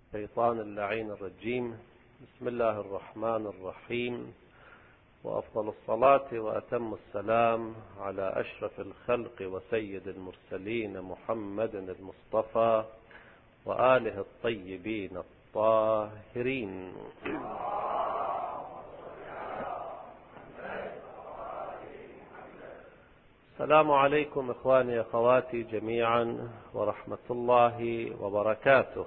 الشيطان اللعين الرجيم. بسم الله الرحمن الرحيم، وأفضل الصلاة وأتم السلام على أشرف الخلق وسيد المرسلين محمد المصطفى وآله الطيبين الطاهرين. السلام عليكم إخواني أخواتي جميعا ورحمة الله وبركاته،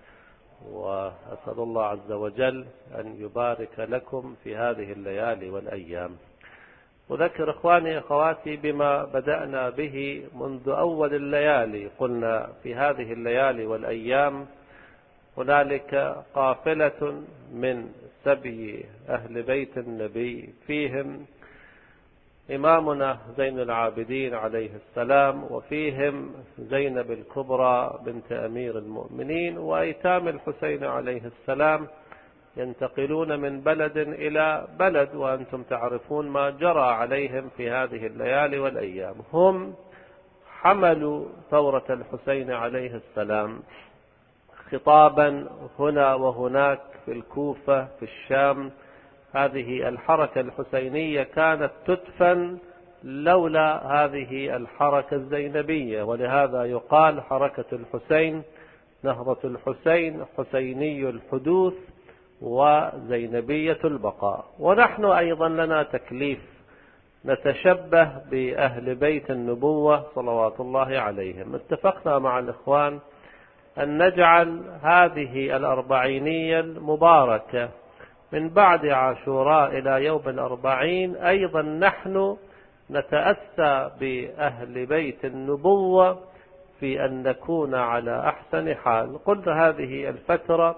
وأسأل الله عز وجل أن يبارك لكم في هذه الليالي والأيام. أذكر إخواني أخواتي بما بدأنا به منذ أول الليالي. قلنا في هذه الليالي والأيام هنالك قافلة من سبي أهل بيت النبي، فيهم إمامنا زين العابدين عليه السلام، وفيهم زينب الكبرى بنت أمير المؤمنين، وأيتام الحسين عليه السلام ينتقلون من بلد إلى بلد، وأنتم تعرفون ما جرى عليهم في هذه الليالي والأيام. هم حملوا ثورة الحسين عليه السلام خطابا هنا وهناك في الكوفة في الشام. هذه الحركة الحسينية كانت تدفن لولا هذه الحركة الزينبية، ولهذا يقال حركة الحسين، نهضة الحسين، حسيني الحدوث وزينبية البقاء. ونحن أيضا لنا تكليف نتشبه بأهل بيت النبوة صلوات الله عليهم. اتفقنا مع الإخوان أن نجعل هذه الأربعينية المباركة من بعد عاشوراء إلى يوم الأربعين أيضا نحن نتأسى بأهل بيت النبوة في أن نكون على أحسن حال. قلنا هذه الفترة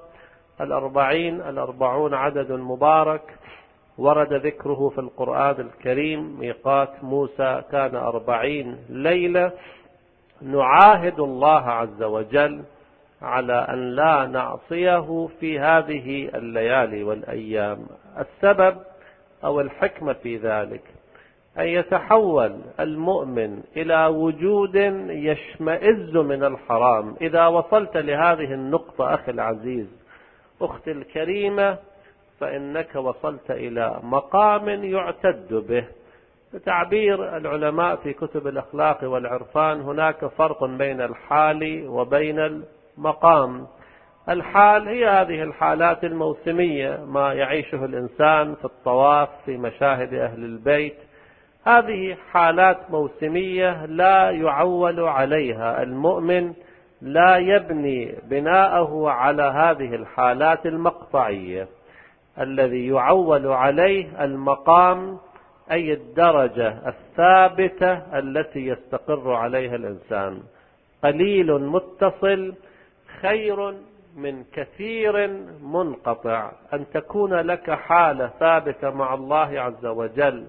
الأربعون عدد مبارك ورد ذكره في القرآن الكريم. ميقات موسى كان 40 ليلة. نعاهد الله عز وجل على أن لا نعصيه في هذه الليالي والأيام. السبب أو الحكمة في ذلك أن يتحول المؤمن إلى وجود يشمئز من الحرام. إذا وصلت لهذه النقطة أخي العزيز أختي الكريمة فإنك وصلت إلى مقام يعتد به. بتعبير العلماء في كتب الأخلاق والعرفان هناك فرق بين الحال وبين المقام. الحال هي هذه الحالات الموسمية، ما يعيشه الإنسان في الطواف في مشاهد أهل البيت، هذه حالات موسمية لا يعول عليها. المؤمن لا يبني بناءه على هذه الحالات المقطعية. الذي يعول عليه المقام، أي الدرجة الثابتة التي يستقر عليها الإنسان. قليل متصل خير من كثير منقطع. أن تكون لك حالة ثابتة مع الله عز وجل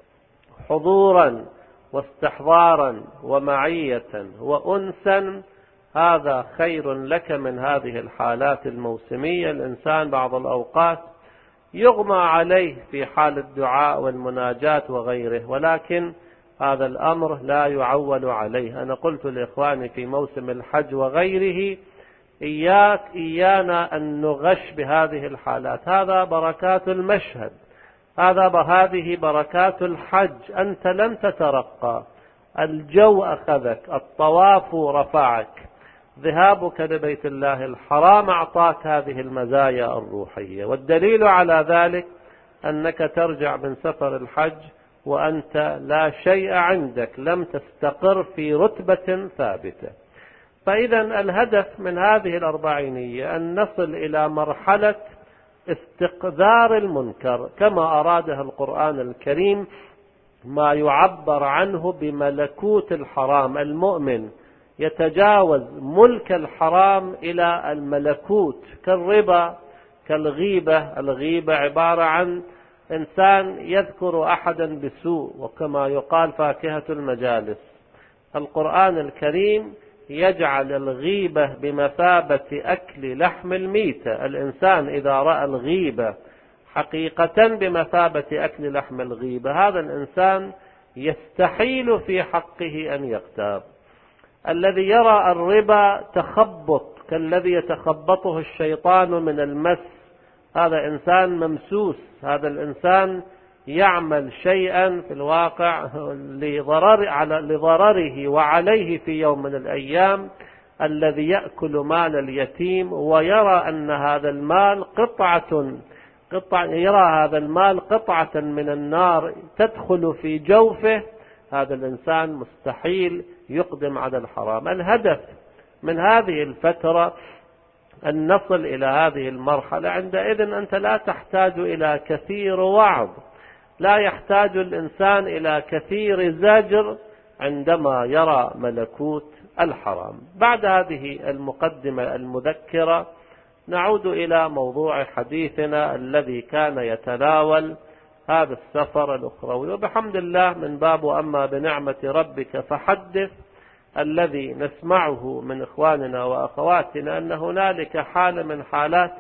حضورا واستحضارا ومعية وأنسا، هذا خير لك من هذه الحالات الموسمية. الإنسان بعض الأوقات يغمى عليه في حال الدعاء والمناجاة وغيره، ولكن هذا الأمر لا يعول عليه. أنا قلت لإخواني في موسم الحج وغيره إيانا أن نغش بهذه الحالات. هذا بركات المشهد، هذه بركات الحج. أنت لم تترقى، الجو أخذك، الطواف رفعك، ذهابك لبيت الله الحرام أعطاك هذه المزايا الروحية. والدليل على ذلك أنك ترجع من سفر الحج وأنت لا شيء عندك، لم تستقر في رتبة ثابتة. فإذا الهدف من هذه الأربعينية أن نصل إلى مرحلة استقذار المنكر كما أرادها القرآن الكريم، ما يعبر عنه بملكوت الحرام. المؤمن يتجاوز ملك الحرام إلى الملكوت، كالربا، كالغيبة. الغيبة عبارة عن إنسان يذكر أحدا بسوء، وكما يقال فاكهة المجالس. القرآن الكريم يجعل الغيبة بمثابة أكل لحم الميتة. الإنسان إذا رأى الغيبة حقيقة بمثابة أكل لحم الغيبة، هذا الإنسان يستحيل في حقه أن يغتاب. الذي يرى الربا تخبط كالذي يتخبطه الشيطان من المس، هذا إنسان ممسوس، هذا الإنسان يعمل شيئا في الواقع لضرره وعليه في يوم من الأيام. الذي يأكل مال اليتيم ويرى أن هذا المال يرى هذا المال قطعة من النار تدخل في جوفه، هذا الإنسان مستحيل يقدم على الحرام. الهدف من هذه الفترة أن نصل إلى هذه المرحلة، عندئذ أنت لا تحتاج إلى كثير وعظ، لا يحتاج الإنسان إلى كثير زجر عندما يرى ملكوت الحرام. بعد هذه المقدمة المذكرة نعود إلى موضوع حديثنا الذي كان يتناول هذا السفر الأخروي، وبحمد الله من باب أما بنعمة ربك فحدث الذي نسمعه من إخواننا وأخواتنا أن هنالك حالة من حالات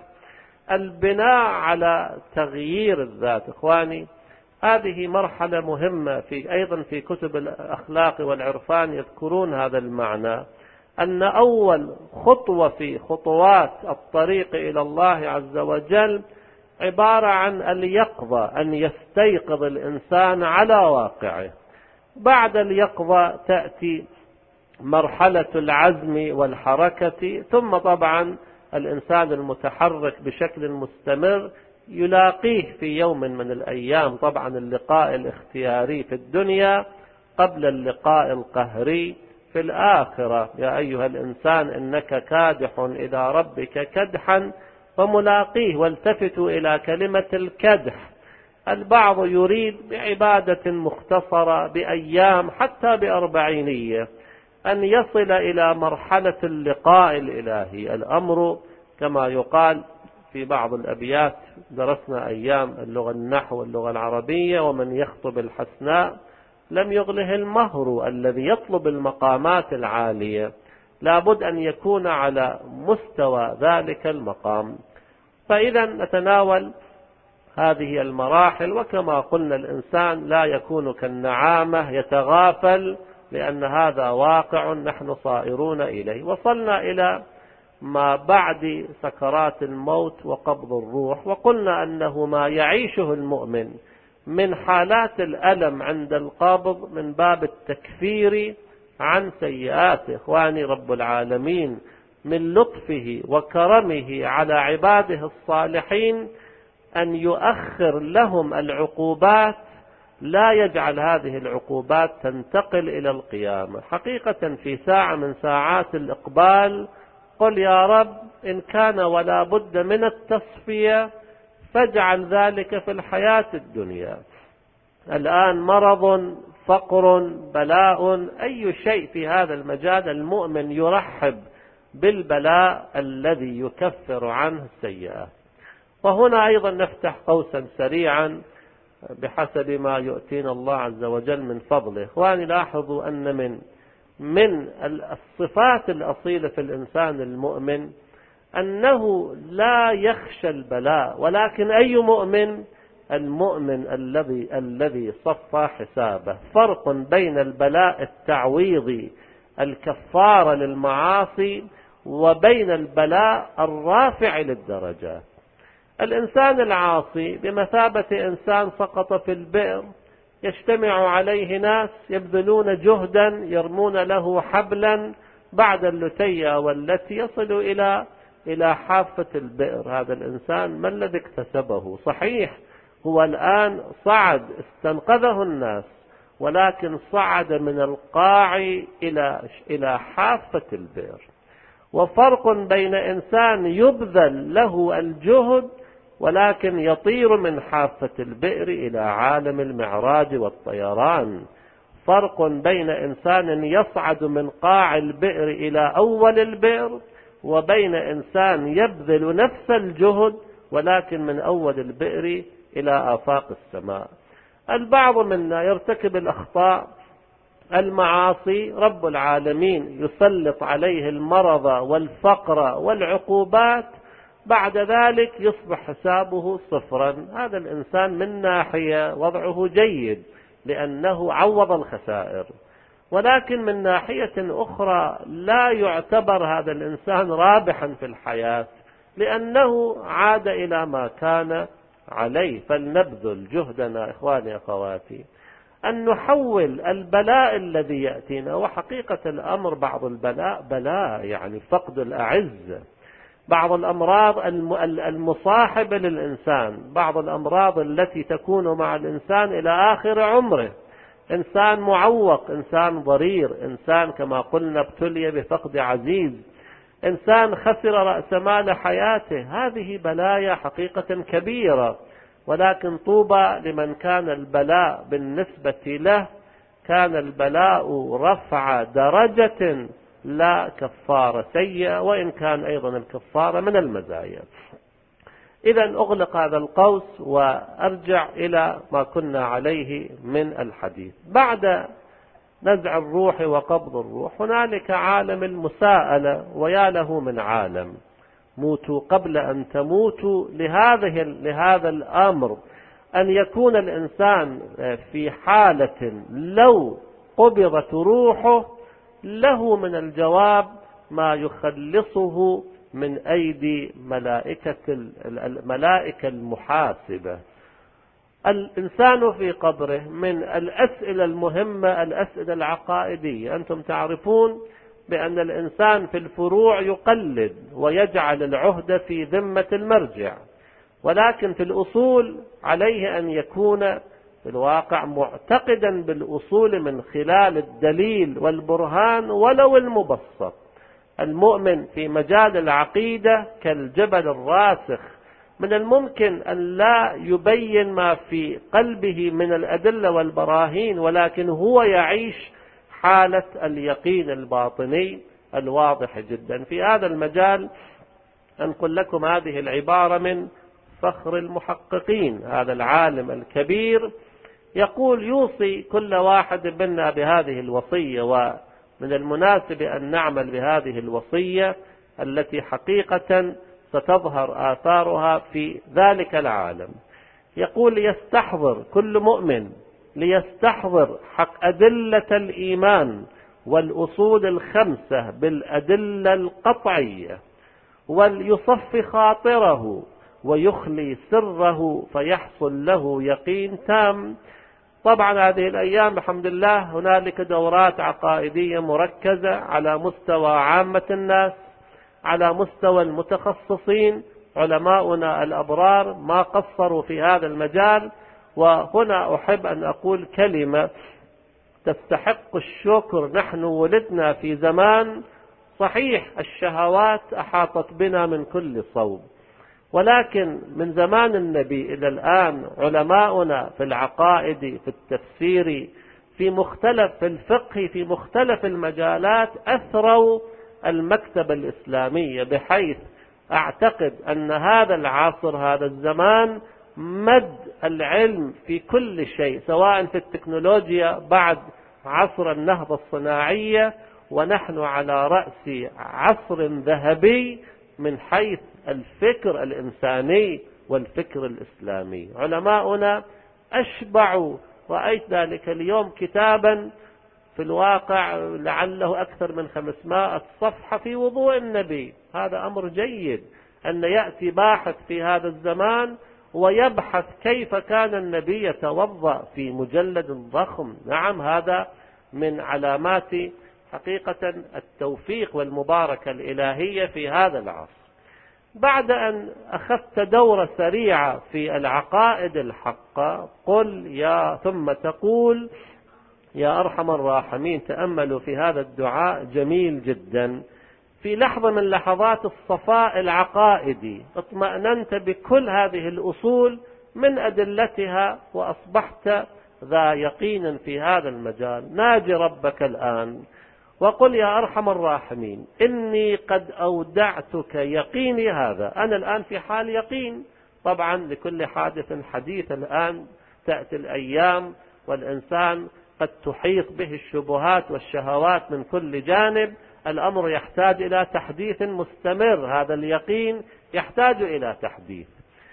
البناء على تغيير الذات. إخواني، هذه مرحلة مهمة أيضا في كتب الأخلاق والعرفان يذكرون هذا المعنى، أن أول خطوة في خطوات الطريق إلى الله عز وجل عبارة عن اليقظة، أن يستيقظ الإنسان على واقعه. بعد اليقظة تأتي مرحلة العزم والحركة، ثم طبعا الإنسان المتحرك بشكل مستمر يلاقيه في يوم من الأيام طبعا اللقاء الاختياري في الدنيا قبل اللقاء القهري في الآخرة. يا أيها الإنسان إنك كادح إلى ربك كدحا فملاقيه، والتفتوا إلى كلمة الكدح. البعض يريد بعبادة مختصرة بأيام حتى بأربعينية أن يصل إلى مرحلة اللقاء الإلهي. الأمر كما يقال في بعض الأبيات، درسنا أيام اللغة النحو واللغة العربية: ومن يخطب الحسناء لم يغله المهر. الذي يطلب المقامات العالية لابد أن يكون على مستوى ذلك المقام. فإذا نتناول هذه المراحل، وكما قلنا الإنسان لا يكون كالنعامة يتغافل، لأن هذا واقع نحن صائرون إليه. وصلنا إلى ما بعد سكرات الموت وقبض الروح، وقلنا أنه ما يعيشه المؤمن من حالات الألم عند القبض من باب التكفير عن سيئاته. إخواني، رب العالمين من لطفه وكرمه على عباده الصالحين أن يؤخر لهم العقوبات، لا يجعل هذه العقوبات تنتقل إلى القيامة. حقيقة في ساعة من ساعات الإقبال قل يا رب إن كان ولا بد من التصفية فاجعل ذلك في الحياة الدنيا. الآن مرض، فقر، بلاء، أي شيء في هذا المجال المؤمن يرحب بالبلاء الذي يكفر عنه السيئات. وهنا أيضا نفتح قوسا سريعا بحسب ما يؤتينا الله عز وجل من فضله. إخواني، لاحظوا أن من الصفات الأصيلة في الإنسان المؤمن أنه لا يخشى البلاء، ولكن أي مؤمن؟ المؤمن الذي صفى حسابه. فرق بين البلاء التعويضي الكفار للمعاصي وبين البلاء الرافع للدرجات. الإنسان العاصي بمثابة إنسان سقط في البئر، يجتمع عليه ناس يبذلون جهدا يرمون له حبلا، بعد اللتية والتي يصل إلى حافة البئر. هذا الإنسان ما الذي اكتسبه؟ صحيح هو الآن صعد استنقذه الناس، ولكن صعد من القاع إلى حافة البئر. وفرق بين إنسان يبذل له الجهد ولكن يطير من حافة البئر إلى عالم المعراج والطيران. فرق بين إنسان يصعد من قاع البئر إلى أول البئر وبين إنسان يبذل نفس الجهد ولكن من أول البئر إلى آفاق السماء. البعض منا يرتكب الأخطاء المعاصي، رب العالمين يسلط عليه المرض والفقر والعقوبات، بعد ذلك يصبح حسابه صفرا. هذا الإنسان من ناحية وضعه جيد لأنه عوض الخسائر، ولكن من ناحية أخرى لا يعتبر هذا الإنسان رابحا في الحياة، لأنه عاد إلى ما كان عليه. فلنبذل جهدنا إخواني أخواتي أن نحول البلاء الذي يأتينا، وحقيقة الأمر بعض البلاء بلاء، يعني فقد الأعز، بعض الأمراض المصاحبة للإنسان، بعض الأمراض التي تكون مع الإنسان إلى آخر عمره، إنسان معوق، إنسان ضرير، إنسان كما قلنا ابتلي بفقد عزيز، إنسان خسر رأس مال حياته. هذه بلايا حقيقة كبيرة، ولكن طوبى لمن كان البلاء بالنسبة له كان البلاء رفع درجة لا كفارة سيئة، وإن كان أيضا الكفارة من المزايا. إذا أغلق هذا القوس وأرجع إلى ما كنا عليه من الحديث. بعد نزع الروح وقبض الروح هنالك عالم المساءلة، ويا له من عالم. موتوا قبل أن تموتوا. لهذا الأمر أن يكون الإنسان في حالة لو قبضت روحه له من الجواب ما يخلصه من أيدي الملائكة المحاسبة. الإنسان في قبره من الأسئلة المهمة الأسئلة العقائدية. أنتم تعرفون بأن الإنسان في الفروع يقلد ويجعل العهدة في ذمة المرجع، ولكن في الأصول عليه أن يكون في الواقع معتقدا بالأصول من خلال الدليل والبرهان ولو المبسط. المؤمن في مجال العقيدة كالجبل الراسخ، من الممكن أن لا يبين ما في قلبه من الأدلة والبراهين، ولكن هو يعيش حالة اليقين الباطني الواضح جدا. في هذا المجال أنقل لكم هذه العبارة من فخر المحققين، هذا العالم الكبير، يقول: يوصي كل واحد منا بهذه الوصية، ومن المناسب أن نعمل بهذه الوصية التي حقيقة ستظهر آثارها في ذلك العالم. يقول: ليستحضر كل مؤمن، ليستحضر حق أدلة الإيمان والأصول الخمسة بالأدلة القطعية، وليصفي خاطره ويخلي سره فيحصل له يقين تام. طبعا هذه الأيام بحمد الله هنالك دورات عقائدية مركزة على مستوى عامة الناس، على مستوى المتخصصين. علماؤنا الأبرار ما قصروا في هذا المجال. وهنا أحب أن أقول كلمة تستحق الشكر. نحن ولدنا في زمان صحيح الشهوات أحاطت بنا من كل صوب، ولكن من زمان النبي إلى الآن علماؤنا في العقائد، في التفسير، في الفقه، في مختلف المجالات أثروا المكتبة الإسلامية، بحيث أعتقد أن هذا العصر، هذا الزمان، مد العلم في كل شيء، سواء في التكنولوجيا بعد عصر النهضة الصناعية، ونحن على رأس عصر ذهبي من حيث الفكر الإنساني والفكر الإسلامي. علماؤنا أشبعوا. رأيت ذلك اليوم كتابا في الواقع لعله أكثر من 500 صفحة في وضوء النبي. هذا أمر جيد أن يأتي باحث في هذا الزمان ويبحث كيف كان النبي يتوضأ في مجلد ضخم. نعم، هذا من علامات حقيقة التوفيق والمباركة الإلهية في هذا العصر. بعد أن أخذت دورة سريعة في العقائد الحقة، ثم تقول: يا أرحم الراحمين. تأملوا في هذا الدعاء جميل جدا. في لحظة من لحظات الصفاء العقائدي اطمأننت بكل هذه الأصول من أدلتها، وأصبحت ذا يقين في هذا المجال. ناجي ربك الآن وقل: يا أرحم الراحمين، إني قد أودعتك يقيني هذا. أنا الآن في حال يقين. طبعا لكل حادث حديث. الآن تأتي الأيام والإنسان قد تحيط به الشبهات والشهوات من كل جانب. الأمر يحتاج إلى تحديث مستمر. هذا اليقين يحتاج إلى تحديث.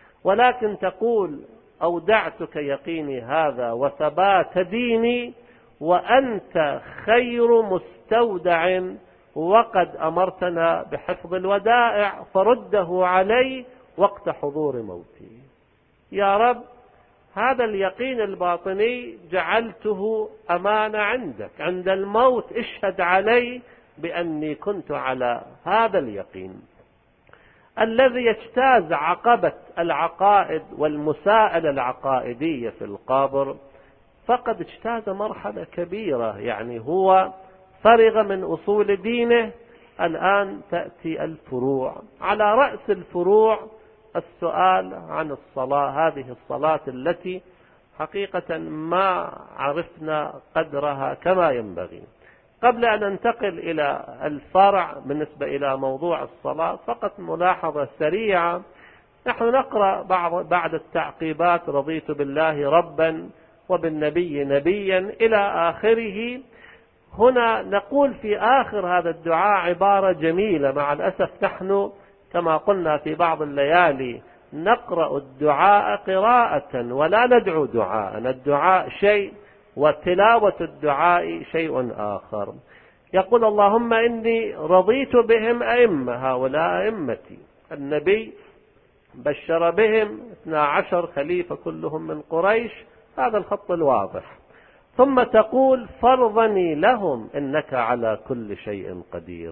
ولكن تقول: أودعتك يقيني هذا وثبات ديني وأنت خير مستودع، وقد أمرتنا بحفظ الودائع فرده علي وقت حضور موتي. يا رب، هذا اليقين الباطني جعلته أمانة عندك، عند الموت اشهد علي بأني كنت على هذا اليقين. الذي يجتاز عقبة العقائد والمسائلة العقائدية في القبر فقد اجتاز مرحلة كبيرة، يعني هو فرغ من أصول دينه، الآن تأتي الفروع. على رأس الفروع السؤال عن الصلاة، هذه الصلاة التي حقيقة ما عرفنا قدرها كما ينبغي. قبل أن ننتقل إلى الفرع بالنسبة إلى موضوع الصلاة، فقط ملاحظة سريعة. نحن نقرأ بعد التعقيبات رضيت بالله ربا وبالنبي نبيا إلى آخره. هنا نقول في آخر هذا الدعاء عبارة جميلة، مع الأسف نحن كما قلنا في بعض الليالي نقرأ الدعاء قراءة ولا ندعو دعاء، الدعاء شيء وتلاوة الدعاء شيء آخر. يقول اللهم إني رضيت بهم أئمة، هؤلاء أئمتي. النبي بشر بهم 12 خليفة كلهم من قريش، هذا الخط الواضح. ثم تقول فارضني لهم إنك على كل شيء قدير.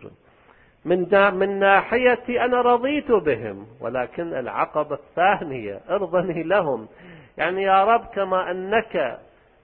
من ناحيتي أنا رضيت بهم، ولكن العقبة الثانية ارضني لهم، يعني يا رب كما أنك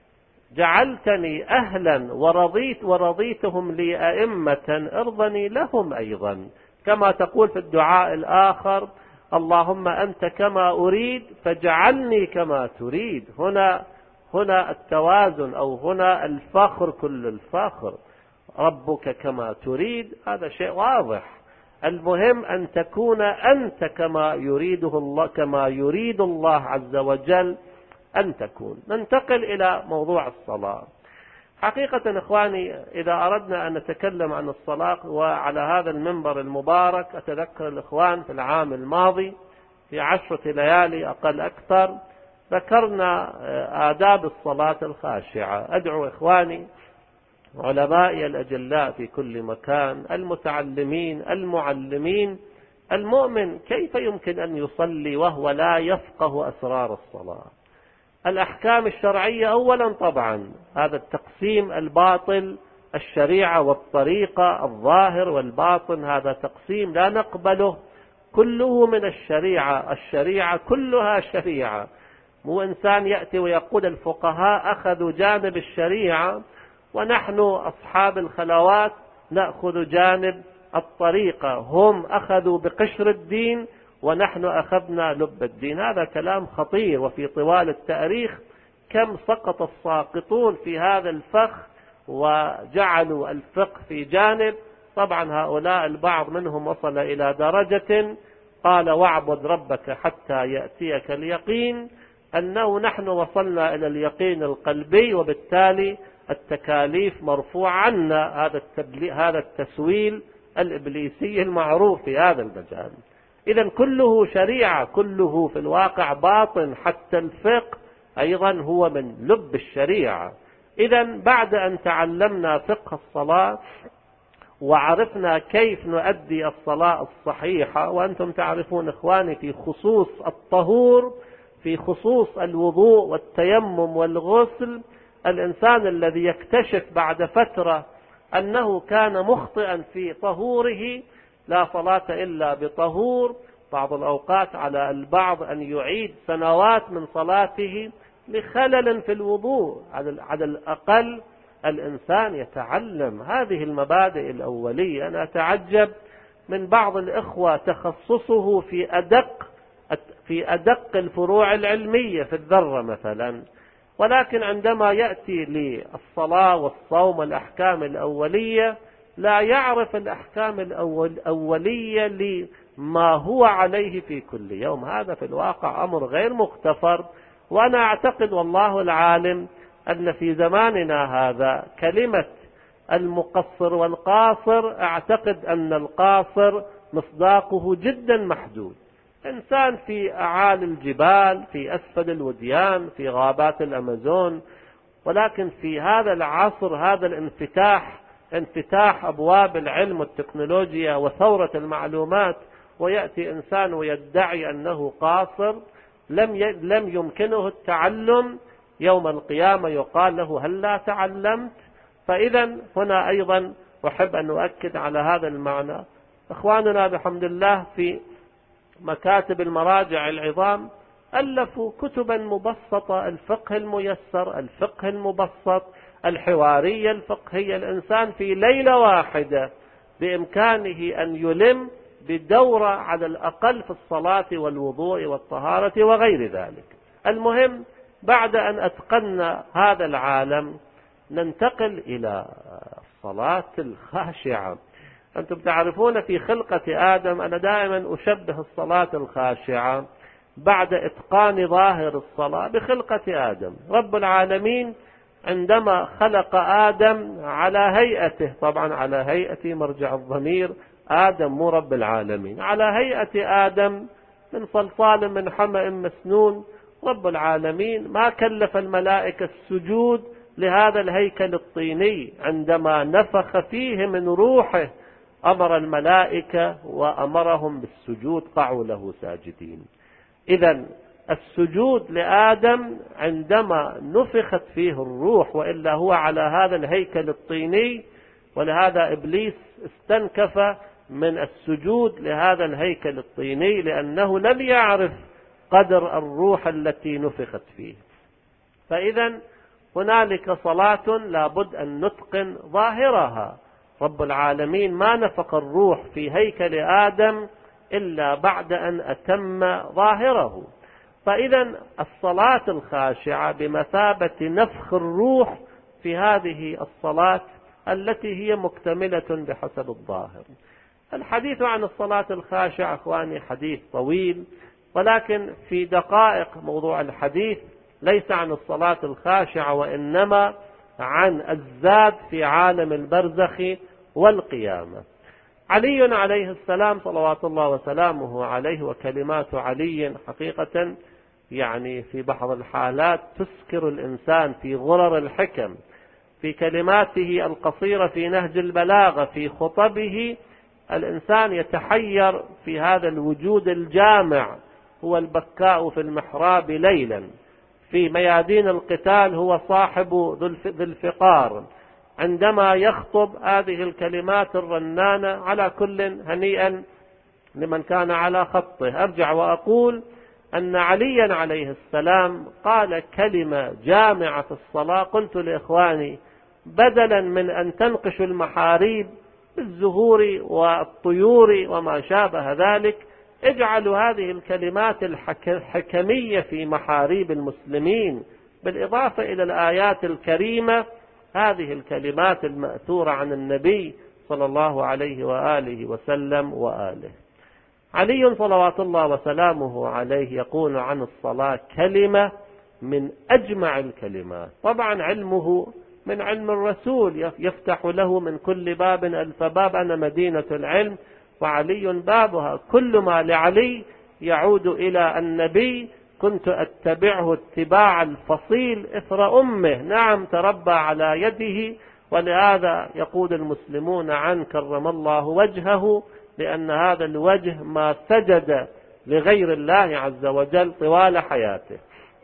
جعلتني أهلا ورضيتهم لي أئمة، ارضني لهم أيضا، كما تقول في الدعاء الآخر اللهم أنت كما أريد فاجعلني كما تريد. هنا التوازن، أو هنا الفخر، كل الفخر ربك كما تريد، هذا شيء واضح. المهم أن تكون أنت كما يريده الله، كما يريد الله عز وجل أن تكون. ننتقل إلى موضوع الصلاة. حقيقة إخواني، إذا أردنا أن نتكلم عن الصلاة وعلى هذا المنبر المبارك، أتذكر الإخوان في العام الماضي في 10 ليالي أقل أكثر ذكرنا آداب الصلاة الخاشعة. أدعو إخواني علمائي الأجلاء في كل مكان، المتعلمين المعلمين، المؤمن كيف يمكن أن يصلي وهو لا يفقه أسرار الصلاة؟ الأحكام الشرعية أولا، طبعا هذا التقسيم الباطل، الشريعة والطريقة، الظاهر والباطن، هذا تقسيم لا نقبله، كله من الشريعة. الشريعة كلها شريعة، مو إنسان يأتي ويقول الفقهاء أخذوا جانب الشريعة ونحن أصحاب الخلوات نأخذ جانب الطريقة، هم أخذوا بقشر الدين ونحن أخذنا لب الدين. هذا كلام خطير، وفي طوال التاريخ كم سقط الساقطون في هذا الفخ وجعلوا الفقه في جانب. طبعا هؤلاء البعض منهم وصل إلى درجة قال واعبد ربك حتى يأتيك اليقين، أنه نحن وصلنا إلى اليقين القلبي، وبالتالي التكاليف مرفوع عنا. هذا التسويل الإبليسي المعروف في هذا المجال. إذن كله شريعة، كله في الواقع باطن، حتى الفقه أيضا هو من لب الشريعة. إذن بعد أن تعلمنا فقه الصلاة وعرفنا كيف نؤدي الصلاة الصحيحة، وأنتم تعرفون إخواني في خصوص الطهور، في خصوص الوضوء والتيمم والغسل، الإنسان الذي يكتشف بعد فترة أنه كان مخطئا في طهوره لا صلاة إلا بطهور. بعض الأوقات على البعض أن يعيد سنوات من صلاته لخلل في الوضوء. على الأقل الإنسان يتعلم هذه المبادئ الأولية. أنا أتعجب من بعض الإخوة تخصصه في أدق الفروع العلمية في الذرة مثلا، ولكن عندما يأتي للصلاة والصوم والأحكام الأولية لا يعرف الأحكام الأولية لما هو عليه في كل يوم. هذا في الواقع أمر غير مغتفر. وأنا أعتقد والله العالم أن في زماننا هذا كلمة المقصر والقاصر، أعتقد أن القاصر مصداقه جدا محدود. إنسان في أعالي الجبال، في أسفل الوديان، في غابات الأمازون، ولكن في هذا العصر، هذا انفتاح أبواب العلم والتكنولوجيا وثورة المعلومات، ويأتي إنسان ويدعي أنه قاصر لم يمكنه التعلم، يوم القيامة يقال له هل لا تعلمت؟ فإذا هنا أيضا أحب أن أؤكد على هذا المعنى. إخواننا بحمد الله في مكاتب المراجع العظام ألفوا كتبا مبسطة، الفقه الميسر، الفقه المبسط، الحوارية الفقهية. الإنسان في ليلة واحدة بإمكانه أن يلم بدورة على الأقل في الصلاة والوضوء والطهارة وغير ذلك. المهم بعد أن أتقنا هذا العالم ننتقل إلى الصلاة الخاشعة. أنتم تعرفون في خلقة آدم أنا دائما أشبه الصلاة الخاشعة بعد إتقان ظاهر الصلاة بخلقة آدم. رب العالمين عندما خلق آدم على هيئته، طبعا على هيئة مرجع الضمير آدم مو رب العالمين، على هيئة آدم من صلصال من حمأ مسنون، رب العالمين ما كلف الملائكة السجود لهذا الهيكل الطيني. عندما نفخ فيه من روحه أمر الملائكة وأمرهم بالسجود، قعوا له ساجدين. إذن السجود لآدم عندما نفخت فيه الروح، وإلا هو على هذا الهيكل الطيني، ولهذا إبليس استنكف من السجود لهذا الهيكل الطيني لأنه لم يعرف قدر الروح التي نفخت فيه. فإذا هنالك صلاة لابد أن نتقن ظاهرها. رب العالمين ما نفخ الروح في هيكل آدم إلا بعد أن أتم ظاهره. فإذا الصلاة الخاشعة بمثابة نفخ الروح في هذه الصلاة التي هي مكتملة بحسب الظاهر. الحديث عن الصلاة الخاشعة أخواني حديث طويل، ولكن في دقائق موضوع الحديث ليس عن الصلاة الخاشعة، وإنما عن الزاد في عالم البرزخ والقيامة. علي عليه السلام صلوات الله وسلامه عليه، وكلمات علي حقيقة يعني في بعض الحالات تسكر الإنسان في غرر الحكم، في كلماته القصيرة في نهج البلاغة، في خطبه الإنسان يتحير في هذا الوجود الجامع. هو البكاء في المحراب ليلا، في ميادين القتال هو صاحب ذي الفقار. عندما يخطب هذه الكلمات الرنانة، على كل هنيئا لمن كان على خطه. أرجع وأقول أن عليا عليه السلام قال كلمة جامعة في الصلاة. قلت لإخواني بدلا من أن تنقشوا المحاريب بالزهور والطيور وما شابه ذلك، اجعلوا هذه الكلمات الحكمية في محاريب المسلمين، بالإضافة إلى الآيات الكريمة، هذه الكلمات المأثورة عن النبي صلى الله عليه وآله وسلم وآله. علي صلوات الله وسلامه عليه يقول عن الصلاة كلمة من أجمع الكلمات. طبعا علمه من علم الرسول، يفتح له من كل باب ألف باب، أنا مدينة العلم وعلي بابها. كل ما لعلي يعود إلى النبي، كنت أتبعه اتباع الفصيل إثر أمه. نعم تربى على يده، ولهذا يقول المسلمون عنه كرم الله وجهه، لأن هذا الوجه ما سجد لغير الله عز وجل طوال حياته.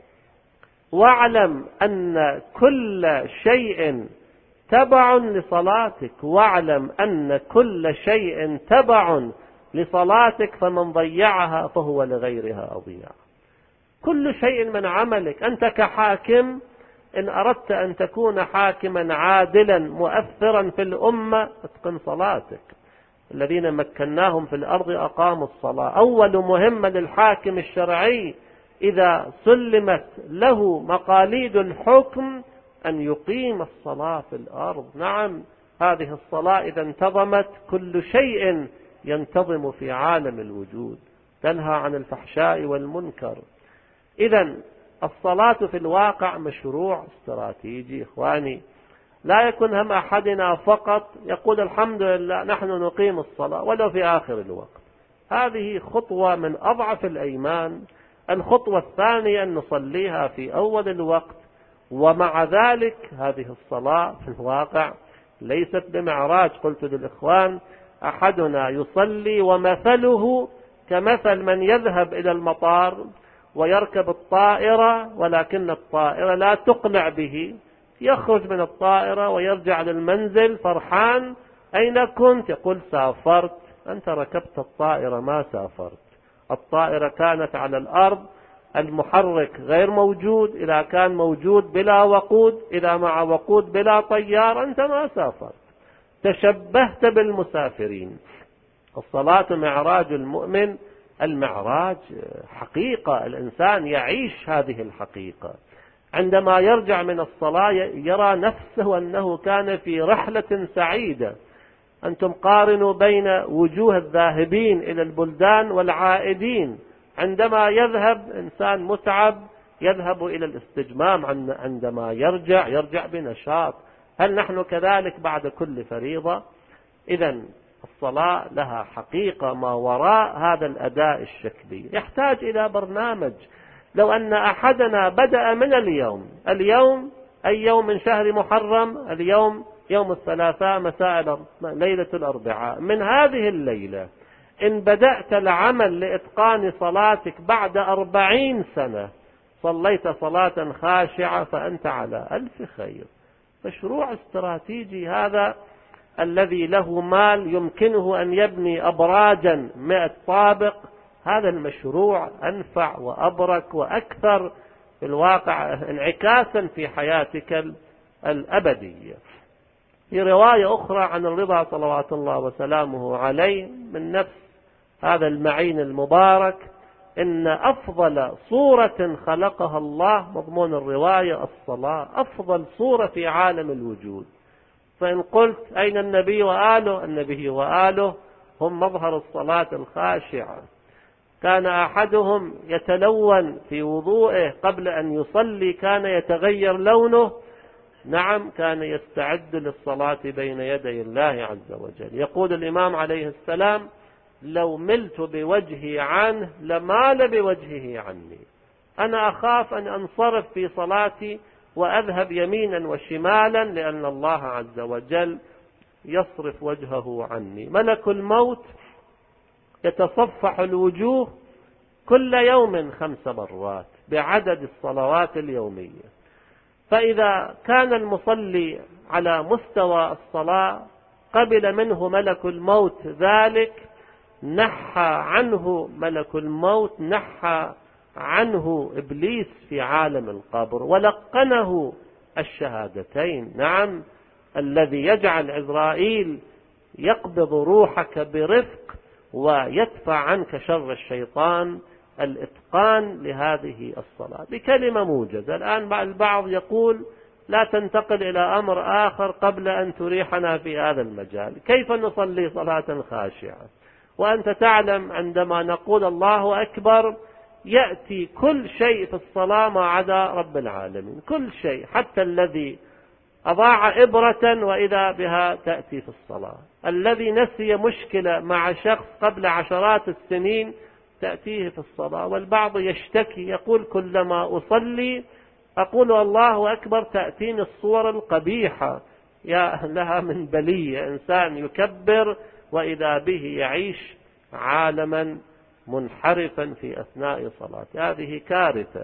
واعلم أن كل شيء تبع لصلاتك، واعلم أن كل شيء تبع لصلاتك، فمن ضيعها فهو لغيرها أضيع. كل شيء من عملك أنت كحاكم، إن أردت أن تكون حاكما عادلا مؤثرا في الأمة اتقن صلاتك. الذين مكناهم في الأرض أقاموا الصلاة. أول مهمة للحاكم الشرعي إذا سلمت له مقاليد الحكم أن يقيم الصلاة في الأرض. نعم هذه الصلاة إذا انتظمت كل شيء ينتظم في عالم الوجود، تنهى عن الفحشاء والمنكر. إذا الصلاة في الواقع مشروع استراتيجي إخواني. لا يكون هم أحدنا فقط يقول الحمد لله نحن نقيم الصلاة ولو في آخر الوقت. هذه خطوة من أضعف الأيمان. الخطوة الثانية أن نصليها في أول الوقت، ومع ذلك هذه الصلاة في الواقع ليست بمعراج. قلت للإخوان أحدنا يصلي ومثله كمثل من يذهب إلى المطار ويركب الطائرة، ولكن الطائرة لا تقنع به، يخرج من الطائرة ويرجع للمنزل فرحان. أين كنت؟ يقول سافرت. أنت ركبت الطائرة ما سافرت. الطائرة كانت على الأرض، المحرك غير موجود، إذا كان موجود بلا وقود، إذا مع وقود بلا طيار، أنت ما سافرت، تشبهت بالمسافرين. الصلاة معراج المؤمن. المعراج حقيقة، الإنسان يعيش هذه الحقيقة. عندما يرجع من الصلاة يرى نفسه أنه كان في رحلة سعيدة. أنتم قارنوا بين وجوه الذاهبين إلى البلدان والعائدين. عندما يذهب إنسان متعب يذهب إلى الاستجمام، عندما يرجع بنشاط. هل نحن كذلك بعد كل فريضة؟ إذن الصلاة لها حقيقة ما وراء هذا الأداء الشكلي، يحتاج إلى برنامج. لو أن أحدنا بدأ من اليوم أي يوم من شهر محرم، اليوم يوم الثلاثاء مساء ليلة الأربعاء، من هذه الليلة إن بدأت العمل لإتقان صلاتك بعد 40 سنة صليت صلاة خاشعة فأنت على ألف خير. مشروع استراتيجي هذا الذي له مال يمكنه أن يبني أبراجا 100 طابق. هذا المشروع أنفع وأبرك وأكثر في الواقع انعكاسا في حياتك الأبدية. في رواية أخرى عن الرضا صلوات الله وسلامه عليه من نفس هذا المعين المبارك، إن أفضل صورة خلقها الله، مضمون الرواية الصلاة، أفضل صورة في عالم الوجود. فإن قلت أين النبي وآله؟ النبي وآله هم مظهر الصلاة الخاشعة. كان أحدهم يتلون في وضوئه قبل أن يصلي، كان يتغير لونه. نعم، كان يستعد للصلاة بين يدي الله عز وجل. يقول الإمام عليه السلام: لو ملت بوجهي عنه لمال بوجهه عني. أنا أخاف أن أنصرف في صلاتي وأذهب يمينا وشمالا، لأن الله عز وجل يصرف وجهه عني. ملك الموت يتصفح الوجوه كل يوم 5 مرات بعدد الصلوات اليومية. فإذا كان المصلي على مستوى الصلاة قبل منه ملك الموت ذلك، نحى عنه ملك الموت، نحى عنه إبليس في عالم القبر، ولقنه الشهادتين. نعم، الذي يجعل عزرائيل يقبض روحك برفق ويدفع عنك شر الشيطان الإتقان لهذه الصلاة بكلمة موجزة. الآن البعض يقول: لا تنتقل إلى أمر آخر قبل أن تريحنا في هذا المجال. كيف نصلي صلاة خاشعة وأنت تعلم عندما نقول الله أكبر يأتي كل شيء في الصلاة ما عدا رب العالمين، كل شيء، حتى الذي أضاع إبرة وإذا بها تأتي في الصلاة، الذي نسي مشكلة مع شخص قبل عشرات السنين تأتيه في الصلاة. والبعض يشتكي يقول: كلما أصلي أقول الله أكبر تأتيني الصور القبيحة. يا لها من بلية، إنسان يكبر وإذا به يعيش عالما منحرفا في أثناء صلاته. هذه كارثة.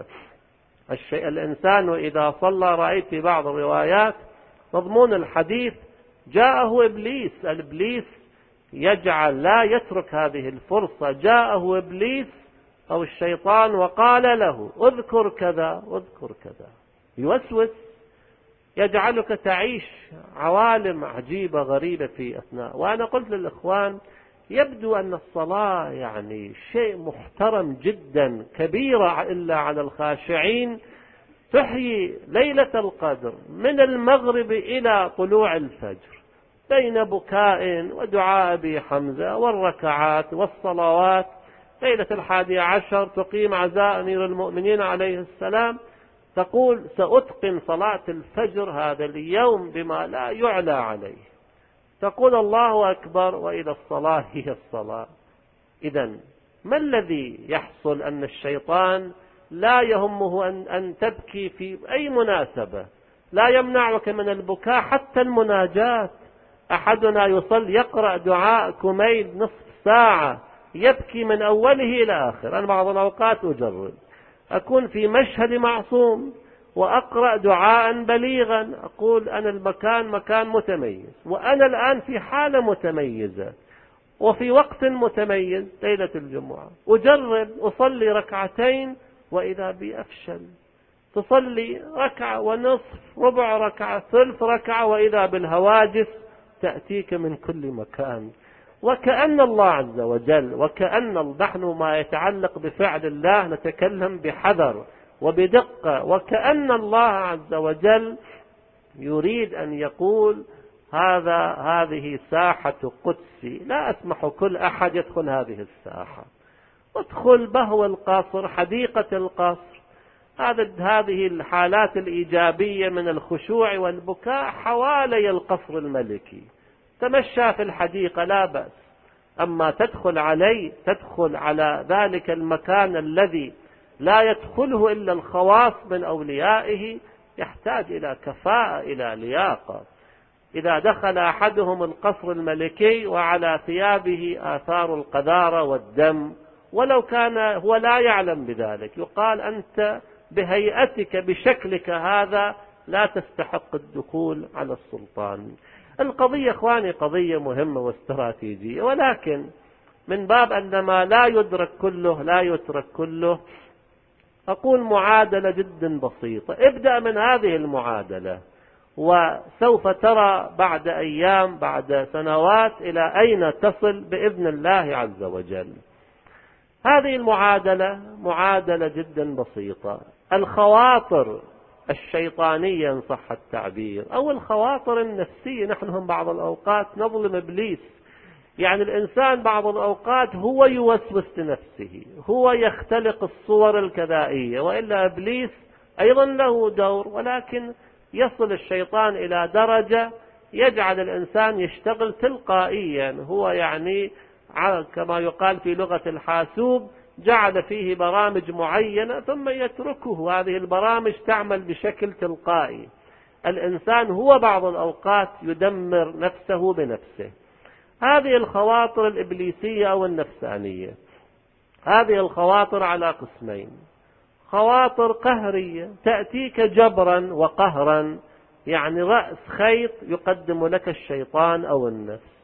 الإنسان إذا صلى، رأيت في بعض الروايات مضمون الحديث جاءه إبليس، الإبليس يجعل لا يترك هذه الفرصة، جاءه إبليس أو الشيطان وقال له: اذكر كذا اذكر كذا، يوسوس، يجعلك تعيش عوالم عجيبة غريبة في أثناء. وأنا قلت للإخوان: يبدو أن الصلاة يعني شيء محترم جدا، كبيرة إلا على الخاشعين، تحيي ليلة القدر من المغرب إلى طلوع الفجر بين بكاء ودعاء أبي حمزة والركعات والصلوات. ليلة 11 تقيم عزاء أمير المؤمنين عليه السلام، تقول: سأتقن صلاة الفجر هذا اليوم بما لا يعلى عليه. تقول الله أكبر وإذا الصلاة هي الصلاة. إذن ما الذي يحصل؟ أن الشيطان لا يهمه أن تبكي في أي مناسبة، لا يمنعك من البكاء حتى المناجاة. أحدنا يقرأ دعاء كميل نصف ساعة يبكي من أوله إلى آخر. أنا بعض الأوقات أجرب أكون في مشهد معصوم وأقرأ دعاء بليغا، أقول أنا المكان مكان متميز، وأنا الآن في حالة متميزة وفي وقت متميز ليلة الجمعة. أجرب أصلي ركعتين وإذا بي أفشل، تصلي ركعة ونصف، ربع ركعة، ثلث ركعة، وإذا بالهواجس تأتيك من كل مكان. وكأن الله عز وجل، نحن ما يتعلق بفعل الله نتكلم بحذر وبدقة، وكأن الله عز وجل يريد أن يقول هذه ساحة قدسي، لا أسمح كل أحد يدخل هذه الساحة. ادخل بهو القصر، حديقة القصر، هذه الحالات الإيجابية من الخشوع والبكاء حوالي القصر الملكي. تمشى في الحديقة لا بأس، أما تدخل على ذلك المكان الذي لا يدخله إلا الخواص من أوليائه، يحتاج إلى كفاءة، إلى لياقة. إذا دخل أحدهم القصر الملكي وعلى ثيابه آثار القذارة والدم، ولو كان هو لا يعلم بذلك، يقال أنت بهيئتك بشكلك هذا لا تستحق الدخول على السلطان. القضية إخواني قضية مهمة واستراتيجية، ولكن من باب أن ما لا يدرك كله أقول معادلة جدا بسيطة. ابدأ من هذه المعادلة، وسوف ترى بعد أيام بعد سنوات إلى أين تصل بإذن الله عز وجل. هذه المعادلة معادلة جدا بسيطة. الخواطر الشيطانية إن صح التعبير، أو الخواطر النفسية، نحن هم بعض الأوقات نظلم إبليس. يعني الإنسان بعض الأوقات هو يوسوس لنفسه، هو يختلق الصور الكذائية، وإلا إبليس أيضا له دور، ولكن يصل الشيطان إلى درجة يجعل الإنسان يشتغل تلقائيا. هو يعني كما يقال في لغة الحاسوب جعل فيه برامج معينة ثم يتركه، هذه البرامج تعمل بشكل تلقائي. الإنسان هو بعض الأوقات يدمر نفسه بنفسه. هذه الخواطر الإبليسية أو النفسانية، هذه الخواطر على قسمين: خواطر قهرية تأتيك جبرا وقهرا، يعني رأس خيط يقدم لك الشيطان أو النفس،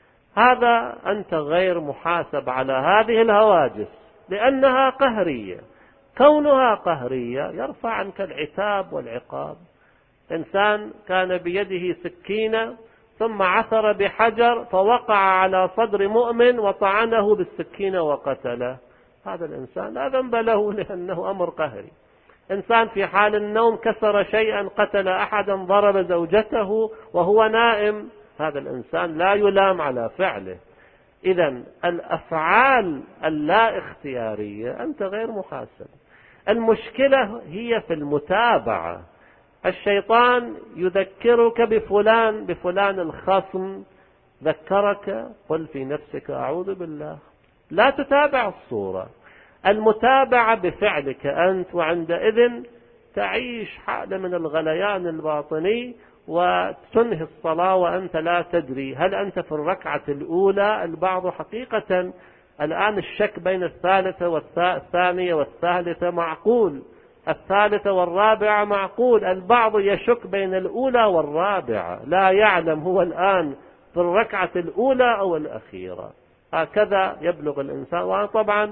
هذا أنت غير محاسب على هذه الهواجس لأنها قهرية. كونها قهرية يرفع عنك العتاب والعقاب. إنسان كان بيده سكينة ثم عثر بحجر فوقع على صدر مؤمن وطعنه بالسكينة وقتله، هذا الإنسان لا ذنب له لأنه أمر قهري. إنسان في حال النوم كسر شيئا، قتل أحدا، ضرب زوجته وهو نائم، هذا الإنسان لا يلام على فعله. إذن الأفعال اللا اختيارية أنت غير محاسب. المشكلة هي في المتابعة. الشيطان يذكرك بفلان الخصم، ذكرك، قل في نفسك أعوذ بالله، لا تتابع الصورة. المتابعة بفعلك أنت، وعندئذ تعيش حالة من الغليان الباطني وتنهي الصلاة وأنت لا تدري هل أنت في الركعة الأولى. البعض حقيقة الآن الشك بين الثالثة والثانية والثالثة معقول، الثالثة والرابعة معقول. البعض يشك بين الأولى والرابعة، لا يعلم هو الآن في الركعة الأولى أو الأخيرة. هكذا يبلغ الإنسان. وطبعا